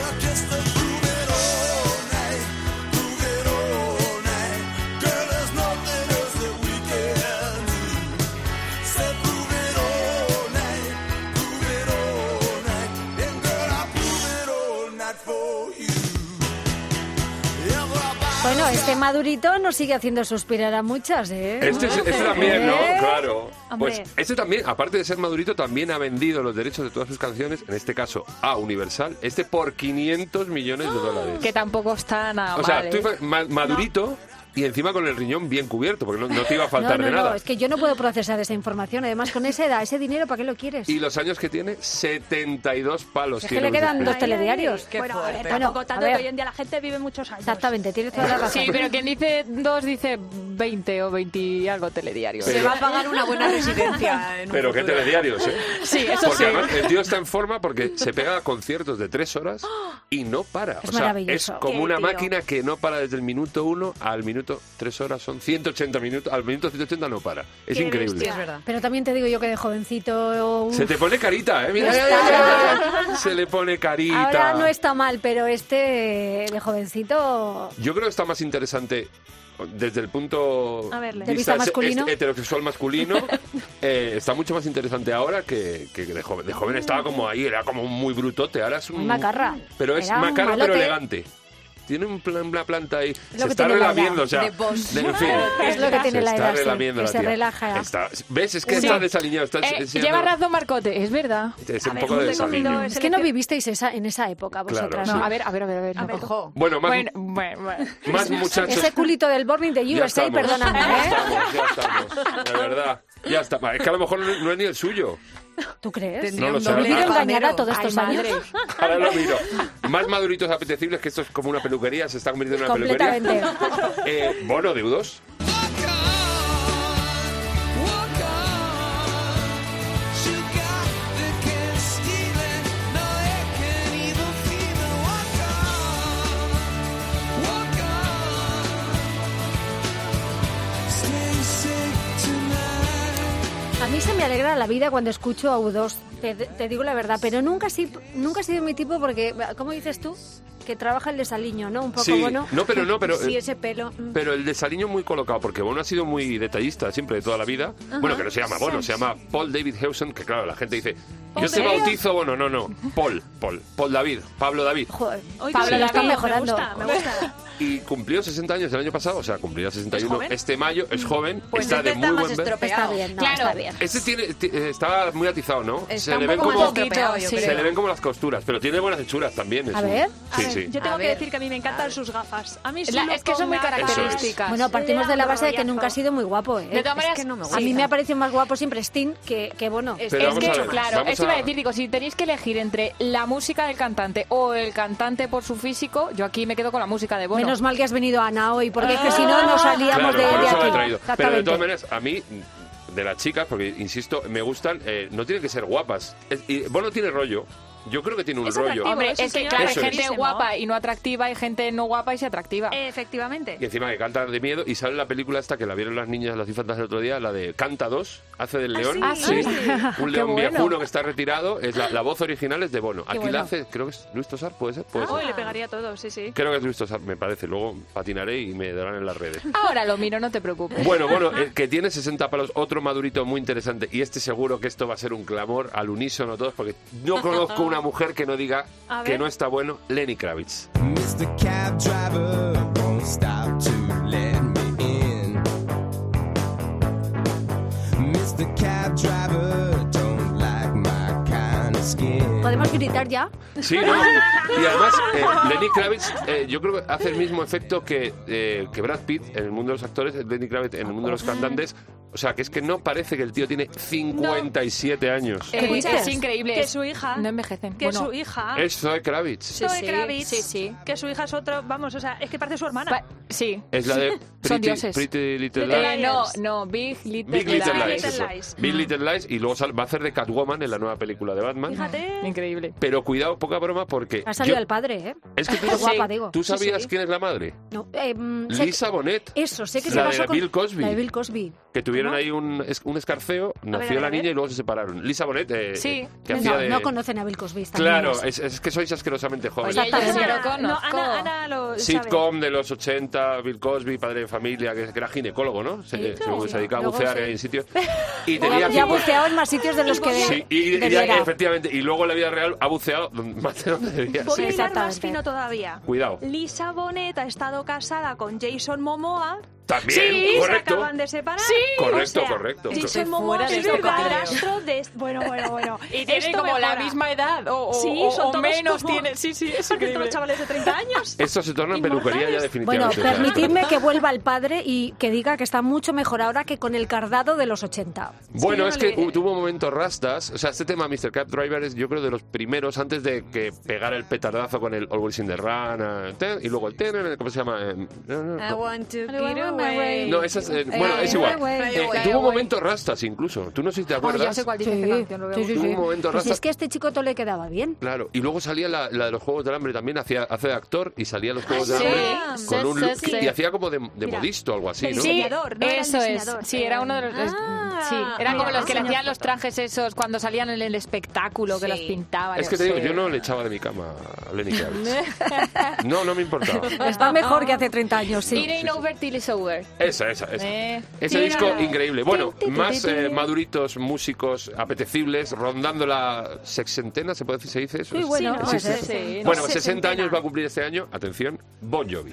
Bueno, este madurito nos sigue haciendo suspirar a muchas, ¿eh? Este, es- este también, ¿no? ¿Eh? Claro. Hombre. Pues este también, aparte de ser madurito, también ha vendido los derechos de todas sus canciones, en este caso a Universal, este por quinientos millones de dólares. Que tampoco está nada O sea, mal, tú ¿eh? ima- ma- madurito y encima con el riñón bien cubierto, porque no, no te iba a No, faltar no, de no, nada. es que yo no puedo procesar esa información. Además, con esa edad, ese dinero, ¿para qué lo quieres? Y los años que tiene, setenta y dos palos. Es que tiene le quedan Bruce dos Springsteen. telediarios. Qué bueno, a ver, Bueno, tampoco tanto a ver. que hoy en día la gente vive muchos años. Exactamente, tienes toda la razón. Sí, pero quien dice dos dice veinte o veinte y algo telediarios. Pero- Se va a pagar una buena residencia en un Pero qué futuro. telediarios, ¿eh? Sí, eso porque sí. además el tío está en forma porque se pega a conciertos de tres horas y no para. Es o sea, maravilloso. es como Qué una tío. máquina que no para desde el minuto uno al minuto tres horas. Son ciento ochenta minutos. Al minuto ciento ochenta no para. Es Qué increíble. bestia. Pero también te digo yo que de jovencito... uf, Se te pone carita, ¿eh? Mira, No mira, está mira, mira. Se le pone carita. Ahora no está mal, pero este de jovencito... Yo creo que está más interesante desde el punto A verle. ¿De vista masculino? este- heterosexual masculino. eh, está mucho más interesante ahora que, que de joven. De joven estaba como ahí, era como muy brutote. Ahora es un... Muy macarra. Pero es Era un macarra pero malote. elegante. Tiene un plan- una planta ahí. lo Se que está tiene la edad. relamiendo, o sea. De voz. de- en fin. Es lo que tiene se la está edad, sí, relamiendo que la se tía. relaja. Está- ¿Ves? Es que Sí. está desaliñado. Está Eh, enseñando- lleva razón Marcote, es verdad. Es un poco de desaliño. Es que no vivisteis esa, en esa época vosotras. Claro, No, sí. a ver, a ver, a ver. A ver, A ver, ojo. Bueno, más, Bueno, bueno, bueno. más muchachos. Ese culito del Born de Ya U S A, estamos, perdóname, ya ¿eh? estamos, ya estamos. De verdad. Ya está. Es que a lo mejor no, no es ni el suyo. ¿Tú crees? No lo sé. ¿He vivido engañada todos Ay, estos madre. años? Ahora lo miro. Más maduritos apetecibles, que esto es como una peluquería, se está convirtiendo en una Completamente. peluquería. Eh, Bono, de U dos. A mí se me alegra la vida cuando escucho a U dos, te, te digo la verdad, pero nunca, ha sido- nunca ha sido mi tipo porque, ¿cómo dices tú? Que trabaja el desaliño, ¿no? Un poco Sí, bueno. no, pero no, pero- Sí, ese pelo. mm. Pero el desaliño muy colocado, porque Bono ha sido muy detallista siempre de toda la vida. Ajá. Bueno, que no se llama Bono, se llama Paul David Hewson, que claro, la gente dice, ¿Paul yo te David? bautizo Bono, no, no, Paul, Paul, Paul David, Pablo David. Joder, Oye, Pablo, sí, lo están me mejorando. gusta, me gusta. Y cumplió sesenta años el año pasado, o sea, cumplió sesenta y uno joven? este mayo, es joven, Pues está este de está muy más buen ver. estropeado. Está bien, no, Claro. está bien. Este tiene, ti- eh, está muy atizado, ¿no? Está se un le ven poco como más estropeado, yo sí. se creo. le ven como las costuras, pero tiene buenas hechuras también. es A un- ver. Sí, A ver, sí. Yo tengo A que ver. decir que a mí me encantan sus gafas. A mí La- solo es que son muy con gafas. características. Bueno, partimos de la base de que rollazo. nunca ha sido muy guapo, ¿eh? De todas maneras, que no me A mí sí. me ha parecido más guapo siempre Sting que, que Bono. Es- Pero Es vamos que, a ver, claro, vamos eso iba a a- decir, digo, si tenéis que elegir entre la música del cantante o el cantante por su físico, yo aquí me quedo con la música de Bono. Menos mal que has venido, Ana, hoy, porque es que si no nos salíamos Claro, de, por de eso la he aquí. traído. Pero de Exactamente. todas maneras, a mí, de las chicas, porque insisto, me gustan, eh, no tienen que ser guapas. Es- y Bono tiene rollo. Yo creo que tiene un Es rollo. atractivo. Hombre, Ese es que señor claro, hay Eso es. gente buenísimo. guapa y no atractiva, hay gente no guapa y se atractiva. Efectivamente. Y encima que canta de miedo. Y sale la película esta que la vieron las niñas, las infantas el otro día, la de Canta dos, hace del Ah, león. sí. Ah, sí. Un Qué león bueno. viejuno que está retirado. Es la, la voz original es de Bono. Aquí bueno. la hace, creo que es Luis Tosar, ¿puede ser? ¿Puede ser? Hoy le pegaría todo, sí, sí. Creo que es Luis Tosar, me parece. Luego patinaré y me darán en las redes. Ahora lo miro, no te preocupes. Bueno, bueno, el que tiene sesenta palos, otro madurito muy interesante. Y este seguro que esto va a ser un clamor al unísono todos, porque no conozco una una mujer que no diga A que ver. no está bueno, Lenny Kravitz. mister Cab Driver, won't stop to let me in. mister Cab Driver, don't like my kind of skin. ¿Podemos gritar ya? Sí, ¿no? Y además, eh, Lenny Kravitz, eh, yo creo que hace el mismo efecto que, eh, que Brad Pitt en el mundo de los actores, Lenny Kravitz en el mundo de los cantantes. O sea, que es que no parece que el tío tiene cincuenta y siete años. Eh, dices? es increíble. Que su hija... No envejecen. Que Bueno, su hija... Es Zoe Kravitz. Sí, Zoe sí, Kravitz. sí, sí. Que su hija es otro... Vamos, o sea, es que parece su hermana. Pa- sí. Es la de Son Pretty, dioses. Pretty Little Little Lies. Eh, no, no, Big Little, Big Little Lies. Lies. Little eso. Lies. Big Little Lies. Y luego sal- va a hacer de Catwoman en la nueva película de Batman. Fíjate. Increíble. Pero cuidado, poca broma, porque... Ha salido yo- el padre, ¿eh? Es que tú, Qué guapa, digo. ¿tú Sí, sabías sí. quién es la madre? No, eh, mm, sé Lisa que- Bonet. Eso, sé que se La de casó con... Bill Cosby. La de Bill Cosby. Que tuvieron ¿Cómo? ahí un, es- un escarceo, ver, nació a ver, la a niña ver. y luego se separaron. Lisa Bonet, eh, Sí. que no, hacía de... no conocen a Bill Cosby. están Claro, niños. es, es que sois asquerosamente jóvenes. Oye, yo sí Ana, lo conozco. no, Ana, Ana lo Sitcom de los ochenta, Bill Cosby, padre de familia, que era ginecólogo, ¿no? Se, Sí, se- sí. se dedicaba a Luego bucear sí. en sitios. Y Ya, tenía ya ha cincuenta buceado en más sitios de los que Sí, y, y- y- debiera. efectivamente. Y luego en la vida real ha buceado más de donde debía. Voy Sí. a hilar más Exactamente. fino todavía. Cuidado. Lisa Bonet ha estado casada con Jason Momoa. También, sí, correcto. se acaban de separar. Sí. Correcto, O sea, correcto. Jason Estoy Momoa fuera de es este el cotileo. padrastro de... Bueno, bueno, bueno. Y tienen Esto como la mejora. misma edad o, o, Sí, o- son o todos menos como- tienen. Sí, sí, es Parecen increíble. todos chavales de treinta años. Esto se torna en peluquería ya Bueno, definitivamente. o sea. permitidme que vuelva el padre y que diga que está mucho mejor ahora que con el cardado de los ochenta. Bueno, yo es no que le- hu- tuvo un momento rastas. O sea, este tema, mister Cab Driver, es yo creo de los primeros antes de que pegara el petardazo con el Always in the Run. eh, ten, y luego el ten, ¿cómo se llama? Eh, no, no, I no. want to I get wanna away. away. No, esa es, eh, bueno, Eh, es igual. Fly away. Eh, Fly tuvo away. momentos rastas incluso. Tú no sé si te Oh, ya acuerdas. sé cuál dice Sí, esta canción. Lo veo. sí, sí, Tuvo sí. un momento Pues rasta. es que a este chico todo le quedaba bien. Claro, y luego salía la, la de los Juegos del Hambre también, hacía, hace de actor y salía los Juegos Ah, del sí. Hambre Sí, con un sí, look sí. y hacía como de, de Mira, modisto o algo así, el ¿no? Sí, diseñador, ¿no? Era el eso es. diseñador. Sí, era uno de los. es- Ah, sí, eran como mira, los que le enseña hacían los foto. trajes esos cuando salían en el espectáculo, que Sí. los pintaban. Es que te digo, Sí. yo no le echaba de mi cama a Lenny Kravitz. No, no me importaba. Está mejor que hace treinta años, sí. It ain't over till it's over. Esa, esa, esa. Eh. Ese Sí, disco no. increíble. Bueno, Ti, ti, ti, más ti, ti. eh, maduritos, músicos, apetecibles, rondando la sexentena, ¿se puede decir, se dice eso? Sí, bueno, Sí, puede sí, ser. sí. Sí, Bueno, no sé, sesenta sesentena. años va a cumplir este año. Atención, Bon Jovi.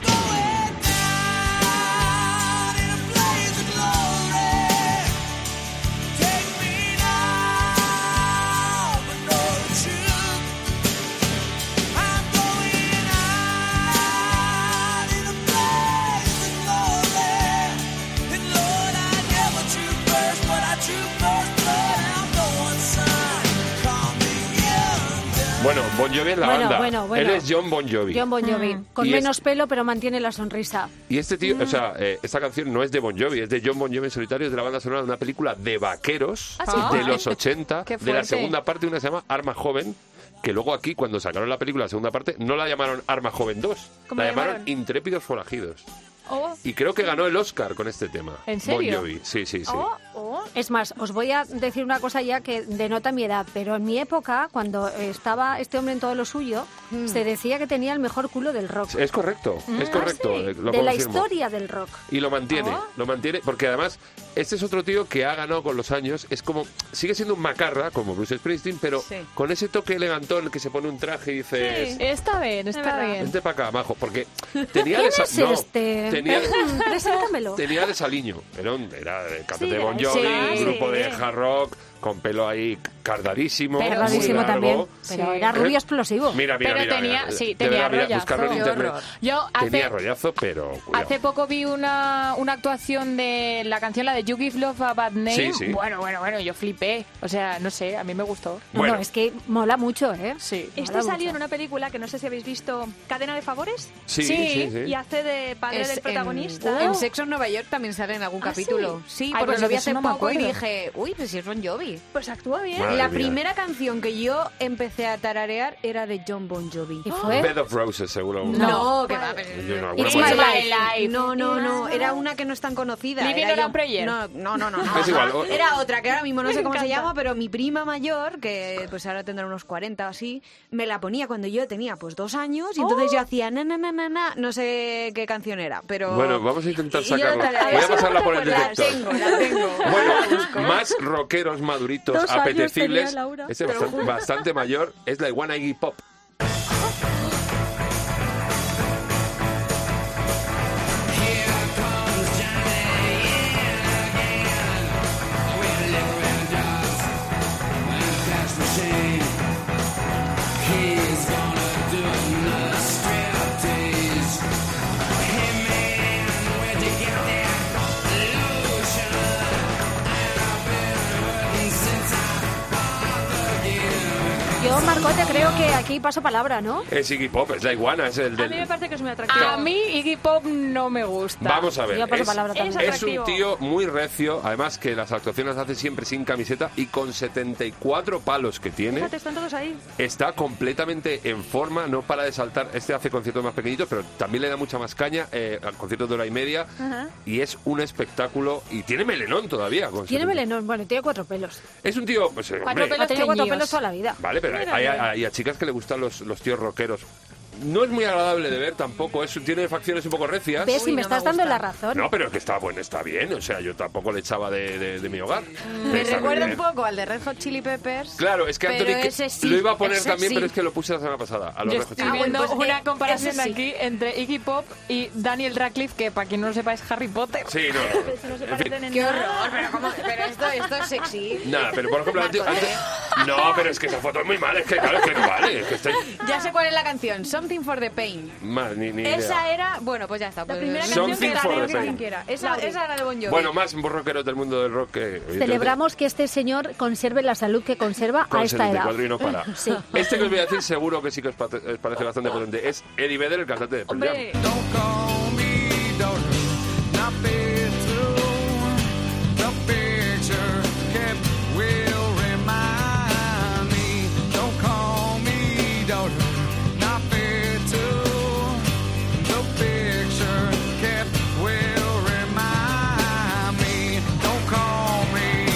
Bueno, Bon Jovi es la Bueno, banda. bueno, bueno. Él es John Bon Jovi. John Bon Jovi, con Y es- menos pelo pero mantiene la sonrisa. Y este tío, o sea, eh, esta canción no es de Bon Jovi, es de John Bon Jovi en solitario, es de la banda sonora de una película de vaqueros ¿Ah, sí? de los ochenta, Qué de la fuerte. segunda parte, una se llama Arma Joven, que luego aquí, cuando sacaron la película, la segunda parte, no la llamaron Arma Joven dos, ¿Cómo la la llamaron llamaron? Intrépidos Forajidos. Oh, Y creo que ganó el Oscar con este tema. ¿En serio? Bon Jovi, sí, sí, sí. oh, oh. Es más, os voy a decir una cosa ya que denota mi edad, pero en mi época, cuando estaba este hombre en todo lo suyo, se decía que tenía el mejor culo del rock. Es correcto, es correcto. Ah, sí. eh, lo de la confirmo. historia del rock. Y lo mantiene, Oh. lo mantiene, porque además este es otro tío que ha ganado con los años, es como, sigue siendo un macarra, como Bruce Springsteen, pero Sí. con ese toque elegantón que se pone un traje y dices, Está bien, está verdad. bien. vente para acá, majo, porque tenía ¿Quién desa- es no, este? tenía, Preséntamelo. tenía desaliño, era, un, era el cantante Sí, de Bon sí, Jovi, sí. grupo de hard rock, con pelo ahí cardadísimo, muy Cardadísimo largo. también, pero Sí. era rubio ¿Eh? explosivo. Mira, mira, Pero mira, tenía- mira, sí, de tenía verdad, mira, rollazo. buscarlo en Qué internet. horror. Yo hace- Tenía rollazo, pero cuidado. Hace poco vi una, una actuación de la canción, la de You Give Love a Bad Name. Sí, sí. Bueno, bueno, bueno, yo flipé. O sea, no sé, a mí me gustó. No, Bueno. no, es que mola mucho, ¿eh? Sí. Este Mola salió mucho. en una película que no sé si habéis visto, Cadena de Favores, Sí, Sí, sí, sí. y hace de padre Es del en- protagonista. En, Sexo en Nueva York también sale en algún ¿Ah, capítulo. sí? Sí, Ay, porque pues lo vi de eso hace no me poco y acuerdo. dije, uy, pues si es Bon Jovi. Pues actúa bien. Madre La mía. primera canción que yo empecé a tararear era de John Bon Jovi. ¿Y fue? Bed of Roses, seguro. No, que va, pero- Yo no, alguna It's por my ahí. life. No, no, no, era una que no es tan conocida. Living era on a John- Prayer. No, no, no, no, no. Es igual, o- Era otra, que ahora mismo no Me sé cómo se encanta. llama, pero mi prima mayor, que pues ahora tendrá unos cuarenta o así, me la ponía cuando yo tenía pues dos años y entonces yo hacía na, na, na, na, na, no sé qué canción era, pero... Bueno, vamos a intentar Y yo sacarla. tarareaba. Voy a pasarla por el La detector. tengo, la tengo. Bueno, más rockeros maduros maduritos, Dos años apetecibles. tenía Laura, Este te lo bastante, juro. bastante mayor, es la iguana Iggy Pop. Yo, Marcote, creo que aquí paso palabra, ¿no? Es Iggy Pop, es la iguana, es el A mí me del... parece que es muy atractivo. A mí Iggy Pop no me gusta. Vamos a ver, Yo paso es, palabra también. Es es un atractivo. tío muy recio, además que las actuaciones las hace siempre sin camiseta y con setenta y cuatro palos que tiene. Fíjate, están todos ahí. Está completamente en forma, no para de saltar. Este hace conciertos más pequeñitos, pero también le da mucha más caña, eh, a conciertos de hora y media. Ajá. Y es un espectáculo. Y tiene melenón todavía. con Tiene setenta. melenón, bueno, tiene cuatro pelos. Es un tío, pues, eh, Cuatro hombre, pelos, ha tenido cuatro teñidos. pelos toda la vida. Vale, pero hay, Mira, hay- mira. hay a chicas que le gustan los, los tíos rockeros. No es muy agradable de ver tampoco, es, tiene facciones un poco recias. ¿Ves? Y me estás dando la razón. No, pero es que está bueno, está bien. O sea, yo tampoco le echaba de, de- de mi hogar. Me Está recuerda bien. un poco al de Red Hot Chili Peppers. Claro, es que pero Anthony que- ese sí, lo iba a poner ese también, sí. pero es que lo puse la semana pasada. A los Yo Red Hot estoy Chili viendo pues, una eh, comparación ese sí. aquí entre Iggy Pop y Daniel Radcliffe, que para quien no lo sepa es Harry Potter. Sí, no, no. No se En parecen fin. en Qué nada. horror, pero, ¿cómo? pero esto, esto es sexy. Nada, pero por ejemplo, antes, antes- no, pero es que esa foto es muy mala, es que claro, es que no vale, es que estoy Ya sé cuál es la canción, Something for the Pain. mal, ni, ni Esa idea. era, bueno, pues ya está. Pues, primera canción Something que for era the de Pain. Pain. Esa, Lauri. esa era de Bon Jovi. Bueno, más rockeros del mundo del rock que... evidentemente, Celebramos que este señor conserve la salud que conserva con a esta edad. setenta y cuatro y no para. Sí. Este que os voy a decir seguro que sí que os, pa- os parece bastante potente. Es Eddie Vedder, el cantante de Pearl Jam. Hombre, Don't call me daughter, not been through. The picture kept will remind me. Don't call me daughter, not been through. The picture kept will remind me. Don't call me.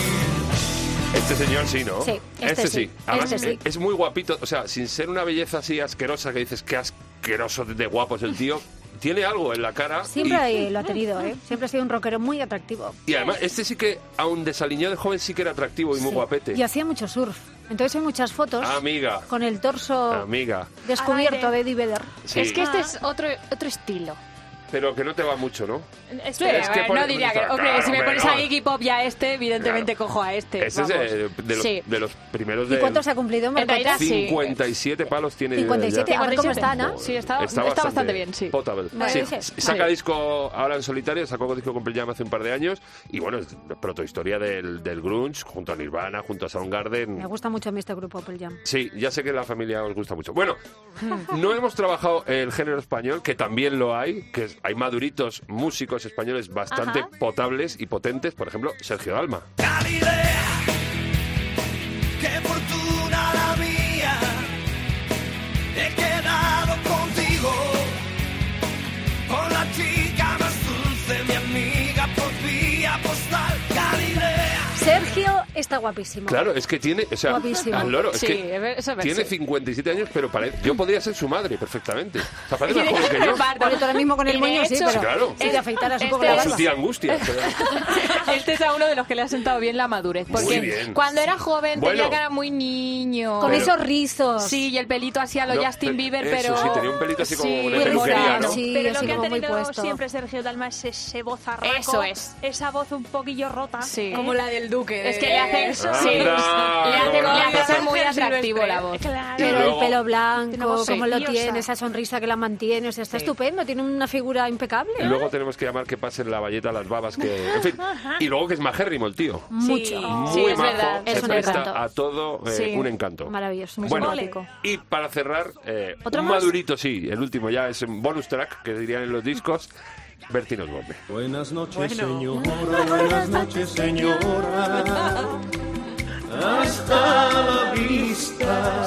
Este señor sí, ¿no? Sí, este sí, Además, este sí. es muy guapito. O sea, sin ser una belleza así asquerosa que dices que asqueroso de guapo es el tío, tiene algo en la cara. Siempre y, ahí lo ha tenido, ¿eh? Siempre ha sido un rockero muy atractivo. y además, este sí que, aun desaliñado de joven, sí que era atractivo y muy Sí. guapete. Y hacía mucho surf. Entonces hay muchas fotos Amiga, con el torso amiga. descubierto Al de aire. Eddie Vedder. Sí. Es que este es otro, otro estilo. Pero que no te va mucho, ¿no? Sí, Es que eh, pone- no diría que... Claro, Hombre, si me pones claro. a Iggy Pop y a este, evidentemente cojo a este. Este es vamos. eh, de, los, Sí. de los primeros ¿Y de... cuántos ha cumplido, En Marcote? realidad, sí. cincuenta y siete palos tiene. cincuenta y siete, ya. a ver cómo está, Ana. Sí, está, está bastante bien, sí. Potable. Vale, Sí, dices. saca Vale. disco ahora en solitario, sacó disco con Pearl Jam hace un par de años y bueno, es protohistoria del, del grunge junto a Nirvana, junto a Soundgarden. Me gusta mucho a mí este grupo, Pearl Jam. Sí, ya sé que la familia os gusta mucho. Bueno, no hemos trabajado el género español, que también lo hay, que es- hay maduritos músicos españoles bastante Ajá. potables y potentes, por ejemplo, Sergio Dalma. Galilea, qué fortuna la mía, he quedado contigo, con la chica más dulce, mi amiga por vía postal. Galilea. Sergio está guapísimo. Claro, es que tiene, o sea, Guapísimo. al loro, es Sí, que eso es tiene sí. cincuenta y siete años, pero parece, yo podría ser su madre perfectamente. O sea, parece más joven que yo. Bueno, tú ahora mismo con el Y de moño sí, hecho- pero Claro. si te afeitaras un Este poco la es- Su barba. tía Angustia. pero- Este es a uno de los que le ha sentado bien la madurez. Porque Muy bien. cuando era joven Bueno. tenía cara muy niño. Con Pero- esos rizos. Sí, y el pelito así a lo No, Justin pe- Bieber, eso, pero... sí, tenía un pelito así como de muy peluquería, rizado, ¿no? sí, Pero así lo que ha como muy tenido puesto. siempre Sergio Dalma es ese bozarraco. Eso es. Esa voz un poquillo rota. Sí. Como la del Duque. de- Es que le hace... Eso. Sí, le Anda, hace, le hace no. ser muy Silvestre. atractivo la voz. Claro. Pero Y luego- el pelo Tiene blanco, voz cómo lo preciosa. tiene, esa sonrisa que la mantiene, o sea, está Sí. estupendo, tiene una figura impecable. Y luego tenemos que llamar que pasen la valleta a las babas, que... En fin, y luego que es majérrimo el tío. Mucho. Muy Sí, es majo, verdad. se Es un presta encanto. a todo eh, Sí. un encanto. Maravilloso, muy Bueno, simpático. y para cerrar, eh, ¿Otro un más? madurito, sí, el último ya es un bonus track, que dirían en los discos, Bertín Osborne. Buenas noches, Bueno. señora. Buenas noches, señora. Hasta la vista. Si alguien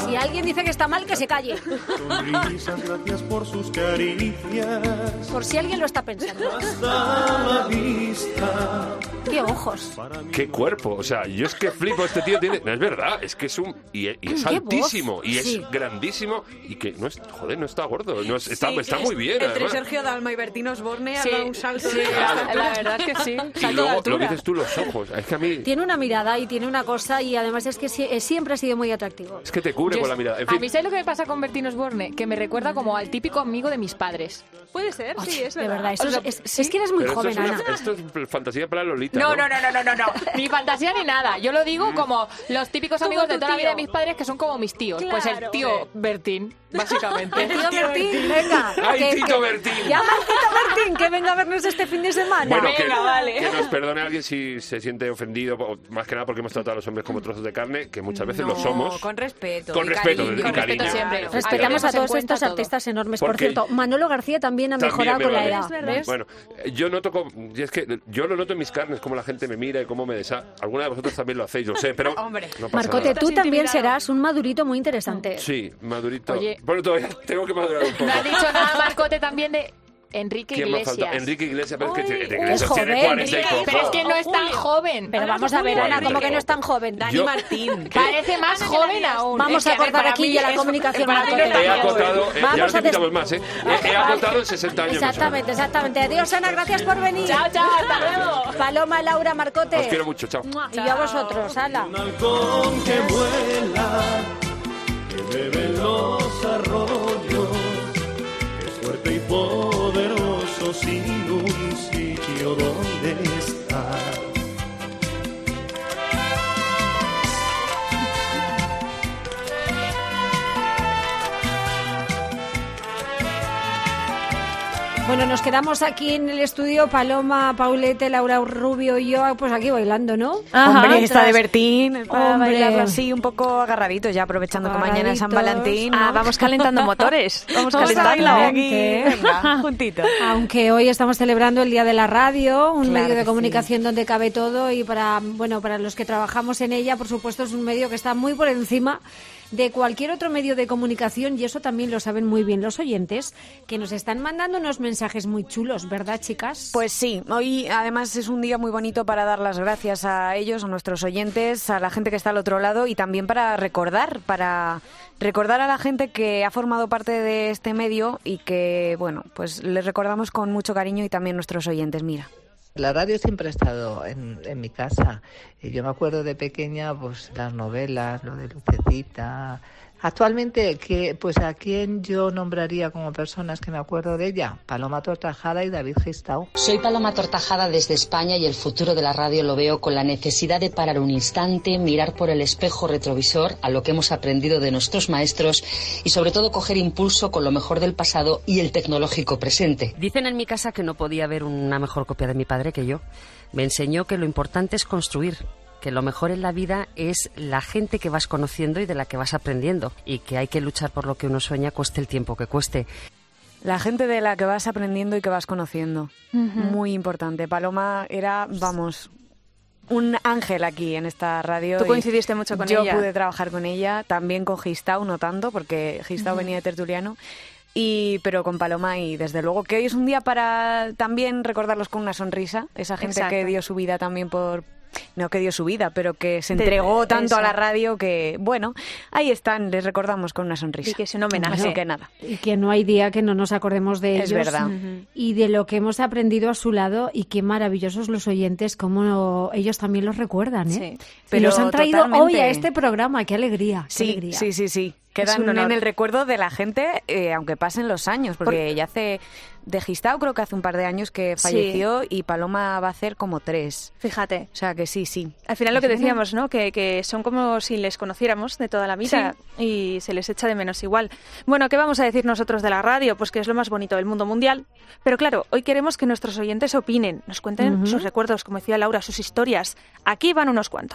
alguien dice que está mal, que se calle. Sonrisas, gracias por sus caricias. Por si alguien lo está pensando. Hasta la vista. Qué ojos. Qué cuerpo. O sea, yo es que flipo. Este tío tiene... No, es verdad. Es que es un... Y, y es Qué altísimo. voz. Y es Sí. grandísimo. Y que no es... Joder, no está gordo. No es- está, Sí, está que muy es- bien, Entre además. Sergio Dalma y Bertino Osborne Sí, ha dado un salto. sí, de la- estatura. la verdad es que sí. Y Salto de luego, lo altura. que dices tú, los ojos. Es que a mí... Tiene una mirada y tiene una cosa y además es que sie- eh, siempre ha sido muy atractivo. Es que te cubre Yo con es- la mirada. En A fin. mí, ¿sabes lo que me pasa con Bertín Osborne? Que me recuerda como al típico amigo de mis padres. Puede ser, sí, es De verdad. verdad, eso O sea, es, es- es que eres muy Pero esto joven, es, una- Ana. esto es fantasía para Lolita, No, ¿no? no, no, no, no, no, no. Ni fantasía ni nada. Yo lo digo como los típicos Como amigos de tu toda la vida de tío. mis padres que son como mis tíos. Pues el Claro. tío Bertín, básicamente. El tío Bertín, venga. ¡Ay, que- Tito que- Bertín! Llama al Tito Bertín, que venga a vernos este fin de semana. Bueno, que, Venga, vale. que nos perdone alguien si se siente ofendido, o más que nada porque hemos tratado a los hombres como trozos de carne, que muchas veces lo No, somos. con respeto. Con y respeto, cariño. y Con respeto cariño. siempre. Claro. Respetamos Tenemos a en todos cuenta estos todo. artistas enormes. Por Porque- cierto, Manolo García también ha También mejorado me con la vale. edad. Es verdad. ¿Ves? Bueno, yo noto como, y es que yo lo noto en mis carnes, cómo la gente me mira y cómo me desa. Alguna de vosotros también lo hacéis, lo sé, pero Hombre. no pasa Marcote, nada. tú Estás también intimidado. serás un madurito muy interesante. Sí, madurito. Oye. Bueno, todavía tengo que madurar un poco. No ha dicho nada Marcote también de Enrique ¿Quién me ha Iglesias. faltado? Enrique Iglesias, pero es que Ay, Enrique es Iglesias tiene joven. cuarenta y Enrique, poco. pero es que no es tan Julio. joven. Pero Ahora vamos a ver, Julio. Ana, como que no es tan Yo- joven. Dani Martín. Parece más joven aún. Vamos Es que, a ver, cortar para aquí mí ya la es- comunicación, para mí no Marcote. es tan He joven. acotado, eh, ya Vamos no a te des- quitamos más, ¿eh? He, he acotado en sesenta años. más o menos. Exactamente, exactamente. Adiós, Ana, gracias por venir. Chao, chao, hasta luego. Paloma, Laura, Marcote. Os quiero mucho, chao. Y yo a vosotros, hala. Un halcón que vuela, que bebe en los arroyos, es fuerte y poderoso sin un sitio donde estar. Bueno, nos quedamos aquí en el estudio, Paloma, Paulete, Laura Rubio y yo, pues aquí bailando, ¿no? Hombre, está tras- de Bertín, para Hombre. bailarlo así un poco agarraditos ya, aprovechando que mañana es San Agarraditos. Valentín. Ah, vamos calentando motores. Vamos Vamos a calentando. bailar aquí, Aunque- venga, juntito. Aunque hoy estamos celebrando el Día de la Radio, un Claro medio de que comunicación donde cabe todo y para, bueno, para los que trabajamos en ella, por supuesto, es un medio que está muy por encima de cualquier otro medio de comunicación y eso también lo saben muy bien los oyentes que nos están mandando unos mensajes muy chulos, ¿verdad, chicas? Pues sí, hoy además es un día muy bonito para dar las gracias a ellos, a nuestros oyentes, a la gente que está al otro lado y también para recordar, para recordar a la gente que ha formado parte de este medio y que, bueno, pues les recordamos con mucho cariño y también nuestros oyentes, mira. La radio siempre ha estado en, en mi casa. Y yo me acuerdo de pequeña, pues las novelas, lo de Lucecita. Actualmente, que, pues a quién yo nombraría como personas que me acuerdo de ella, Paloma Tortajada y David Gistau. Soy Paloma Tortajada desde España y el futuro de la radio lo veo con la necesidad de parar un instante, mirar por el espejo retrovisor a lo que hemos aprendido de nuestros maestros y sobre todo coger impulso con lo mejor del pasado y el tecnológico presente. Dicen en mi casa que no podía haber una mejor copia de mi padre que yo. Me enseñó que lo importante es construir, que lo mejor en la vida es la gente que vas conociendo y de la que vas aprendiendo y que hay que luchar por lo que uno sueña, cueste el tiempo que cueste. La gente de la que vas aprendiendo y que vas conociendo. Muy importante. Paloma era, vamos, un ángel aquí en esta radio. Tú y coincidiste mucho con yo ella. Yo pude trabajar con ella, también con Gistau, no tanto, porque Gistau Ujú. venía de tertuliano. Y, pero con Paloma y desde luego que hoy es un día para también recordarlos con una sonrisa, esa gente Exacto. que dio su vida también por, no que dio su vida, pero que se De- entregó tanto eso. a la radio que, bueno, ahí están, les recordamos con una sonrisa. Y que es un homenaje. Así que nada. Y que no hay día que no nos acordemos de Es ellos verdad. y de lo que hemos aprendido a su lado y qué maravillosos los oyentes, como ellos también los recuerdan, ¿eh? Sí. Y Pero los han traído totalmente. hoy a este programa, qué alegría. qué Sí, alegría. sí, sí, sí. Es Quedan un honor. en el recuerdo de la gente, eh, aunque pasen los años, porque ya hace, de Gistau creo que hace un par de años que Sí. falleció y Paloma va a hacer como tres. Fíjate. O sea que sí, sí. Al final lo que Al final- decíamos, ¿no? Que, que son como si les conociéramos de toda la vida y se les echa de menos igual. Bueno, ¿qué vamos a decir nosotros de la radio? Pues que es lo más bonito del mundo mundial. Pero claro, hoy queremos que nuestros oyentes opinen, nos cuenten Ujú. sus recuerdos, como decía Laura, sus historias. Aquí van unos cuantos.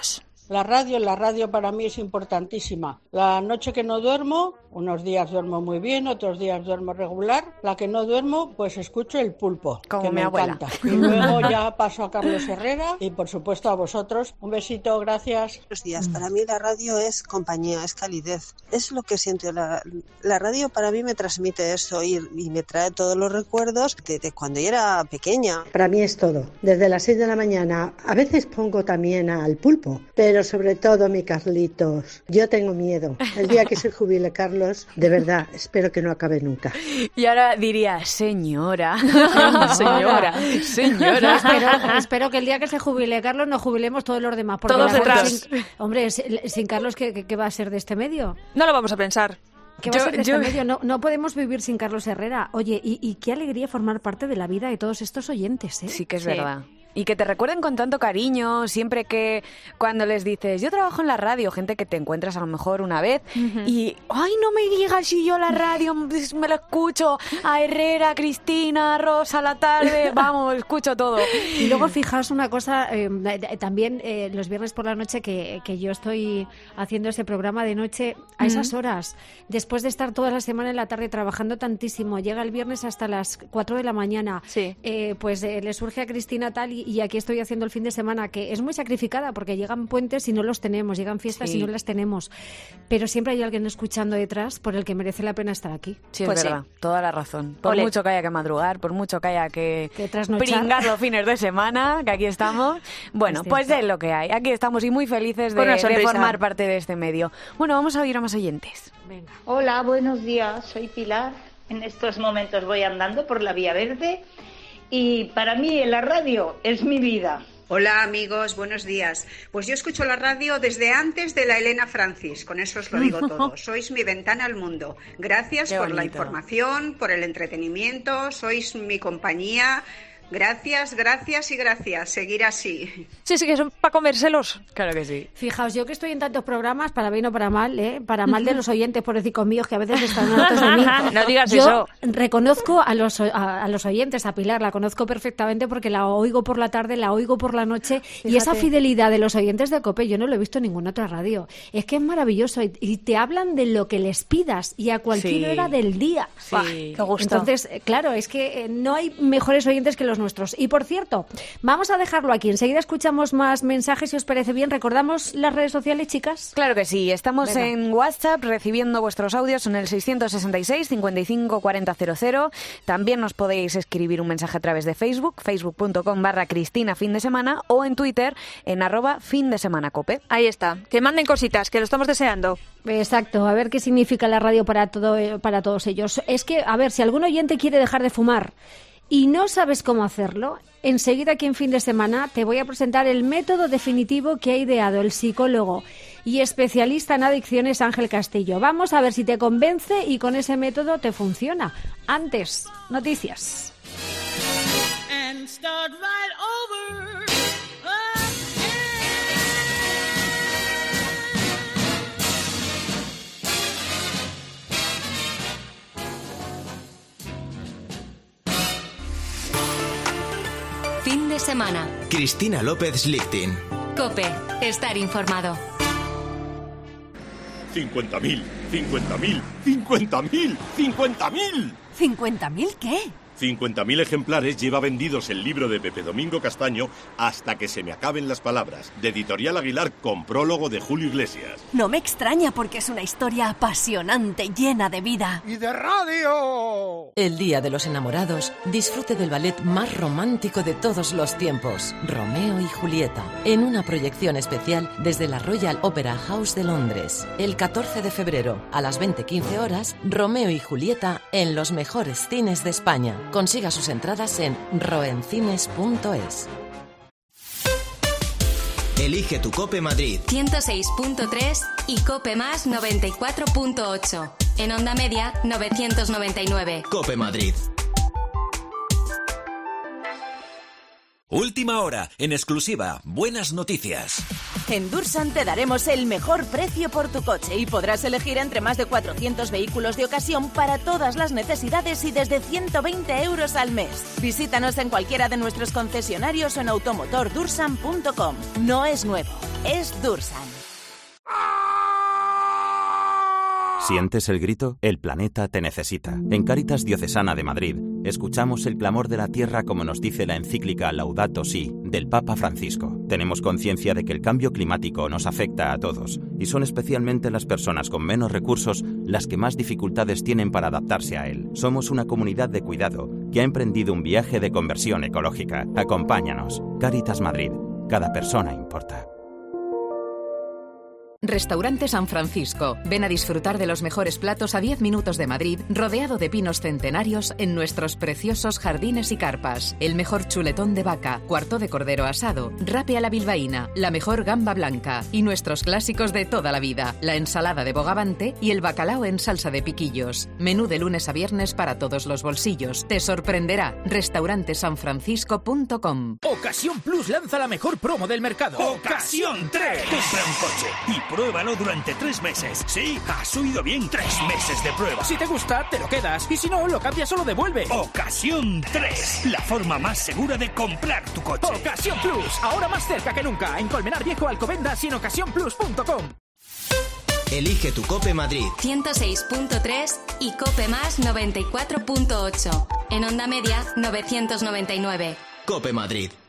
La radio, la radio para mí es importantísima. La noche que no duermo, unos días duermo muy bien, otros días duermo regular. La que no duermo, pues escucho El Pulpo, como que mi me abuela. encanta. Y luego ya paso a Carlos Herrera y por supuesto a vosotros. Un besito, gracias. Buenos días. Para mí la radio es compañía, es calidez. Es lo que siento. La, la radio para mí me transmite eso y, y me trae todos los recuerdos de, de cuando yo era pequeña. Para mí es todo. Desde las seis de la mañana, a veces pongo también al Pulpo, pero sobre todo mi Carlitos. Yo tengo miedo. El día que se jubile Carlos, de verdad, espero que no acabe nunca. Y ahora diría, señora, Señora. señora. espero, espero que el día que se jubile Carlos nos jubilemos todos los demás. porque Todos la verdad, detrás. sin- hombre, sin, sin Carlos, ¿qué, qué, qué va a ser de este medio? No lo vamos a pensar. ¿Qué va a Yo- ser de yo- este medio? No, no podemos vivir sin Carlos Herrera. Oye, y, y qué alegría formar parte de la vida de todos estos oyentes, ¿eh? Sí que es verdad. Y que te recuerden con tanto cariño, siempre que cuando les dices, yo trabajo en la radio, gente que te encuentras a lo mejor una vez, y, ay, no me digas si yo la radio me lo escucho, a Herrera, Cristina, Rosa, la tarde, vamos, escucho todo. Y luego fijaos una cosa, eh, eh, también eh, los viernes por la noche que, que yo estoy haciendo ese programa de noche, a esas Ujú. horas, después de estar toda la semana en la tarde trabajando tantísimo, llega el viernes hasta las cuatro de la mañana, eh, pues eh, le surge a Cristina tal y, y aquí estoy haciendo el fin de semana, que es muy sacrificada porque llegan puentes y no los tenemos, llegan fiestas Sí. y no las tenemos, pero siempre hay alguien escuchando detrás por el que merece la pena estar aquí. Sí, es verdad, toda la razón. Por Ole. mucho que haya que madrugar, por mucho que haya que, Que trasnochar. pringar los fines de semana, que aquí estamos. Bueno, Es pues cierto. es lo que hay. Aquí estamos y muy felices de, Con una de sonrisa. formar parte de este medio. Bueno, vamos a oír a más oyentes. Hola, buenos días, soy Pilar. En estos momentos voy andando por la Vía Verde y para mí la radio es mi vida. Hola amigos, buenos días. Pues yo escucho la radio desde antes de la Elena Francis, con eso os lo digo todo. Sois mi ventana al mundo. Gracias Qué por la bonito. información, por el entretenimiento, sois mi compañía. Gracias, gracias y gracias. Seguir así. Sí, sí, que son para comérselos. Claro que sí. Fijaos, yo que estoy en tantos programas, para bien o para mal, ¿eh? Para mal de los oyentes, pobrecicos míos, que a veces están hartos de mí. No digas yo eso. reconozco a los, a, a los oyentes, a Pilar, la conozco perfectamente porque la oigo por la tarde, la oigo por la noche, y esa Fíjate. fidelidad de los oyentes de COPE yo no lo he visto en ninguna otra radio. Es que es maravilloso y, y te hablan de lo que les pidas y a cualquier Sí. hora del día. Sí. Buah, Qué gusto. Entonces, eh, claro, es que eh, no hay mejores oyentes que los nuestros. Y por cierto, vamos a dejarlo aquí. Enseguida escuchamos más mensajes, si os parece bien. ¿Recordamos las redes sociales, chicas? Claro que sí, estamos Venga. en WhatsApp recibiendo vuestros audios en el seiscientos sesenta y seis, cincuenta y cinco, cuarenta cero cero. También nos podéis escribir un mensaje a través de Facebook, facebook.com barra Cristina fin de semana, o en Twitter en arroba fin de semana cope. Ahí está. Que manden cositas, que lo estamos deseando. Exacto, a ver qué significa la radio para todo, eh, para todos ellos. Es que, a ver, si algún oyente quiere dejar de fumar y no sabes cómo hacerlo, enseguida aquí en Fin de Semana te voy a presentar el método definitivo que ha ideado el psicólogo y especialista en adicciones Ángel Castillo. Vamos a ver si te convence y con ese método te funciona. Antes, noticias. And start right over. Fin de semana. Cristina López Lichtin. COPE. Estar informado. cincuenta mil, cincuenta mil, cincuenta mil, cincuenta mil. ¿cincuenta mil qué? cincuenta mil ejemplares lleva vendidos el libro de Pepe Domingo Castaño Hasta que se me acaben las palabras, de Editorial Aguilar, con prólogo de Julio Iglesias. No me extraña porque es una historia apasionante, llena de vida. ¡Y de radio! El Día de los Enamorados, disfrute del ballet más romántico de todos los tiempos, Romeo y Julieta, en una proyección especial desde la Royal Opera House de Londres. El catorce de febrero, a las veinte quince horas, Romeo y Julieta en los mejores cines de España. Consiga sus entradas en roencines punto es. Elige tu Cope Madrid. ciento seis punto tres y COPE más noventa y cuatro punto ocho. En onda media, novecientos noventa y nueve. Cope Madrid. Última hora, en exclusiva, buenas noticias. En Dursan te daremos el mejor precio por tu coche y podrás elegir entre más de cuatrocientos vehículos de ocasión para todas las necesidades y desde ciento veinte euros al mes. Visítanos en cualquiera de nuestros concesionarios o en automotor dursan punto com. No es nuevo, es Dursan. ¿Sientes el grito? El planeta te necesita. En Cáritas Diocesana de Madrid escuchamos el clamor de la tierra como nos dice la encíclica Laudato Si del Papa Francisco. Tenemos conciencia de que el cambio climático nos afecta a todos y son especialmente las personas con menos recursos las que más dificultades tienen para adaptarse a él. Somos una comunidad de cuidado que ha emprendido un viaje de conversión ecológica. Acompáñanos. Cáritas Madrid. Cada persona importa. Restaurante San Francisco. Ven a disfrutar de los mejores platos a diez minutos de Madrid, rodeado de pinos centenarios en nuestros preciosos jardines y carpas. El mejor chuletón de vaca, cuarto de cordero asado, rape a la bilbaína, la mejor gamba blanca y nuestros clásicos de toda la vida, la ensalada de bogavante y el bacalao en salsa de piquillos. Menú de lunes a viernes para todos los bolsillos. Te sorprenderá. restaurante san francisco punto com. Ocasión Plus lanza la mejor promo del mercado. ¡Ocasión tres! Compra un coche y pruébalo durante tres meses. Sí, has oído bien, tres meses de prueba. Si te gusta, te lo quedas. Y si no, lo cambias o lo devuelve. Ocasión tres, la forma más segura de comprar tu coche. Ocasión Plus, ahora más cerca que nunca. En Colmenar Viejo, Alcobendas y en ocasión plus punto com. Elige tu Cope Madrid. ciento seis punto tres y Cope Más noventa y cuatro punto ocho. En Onda Media, novecientos noventa y nueve. Cope Madrid.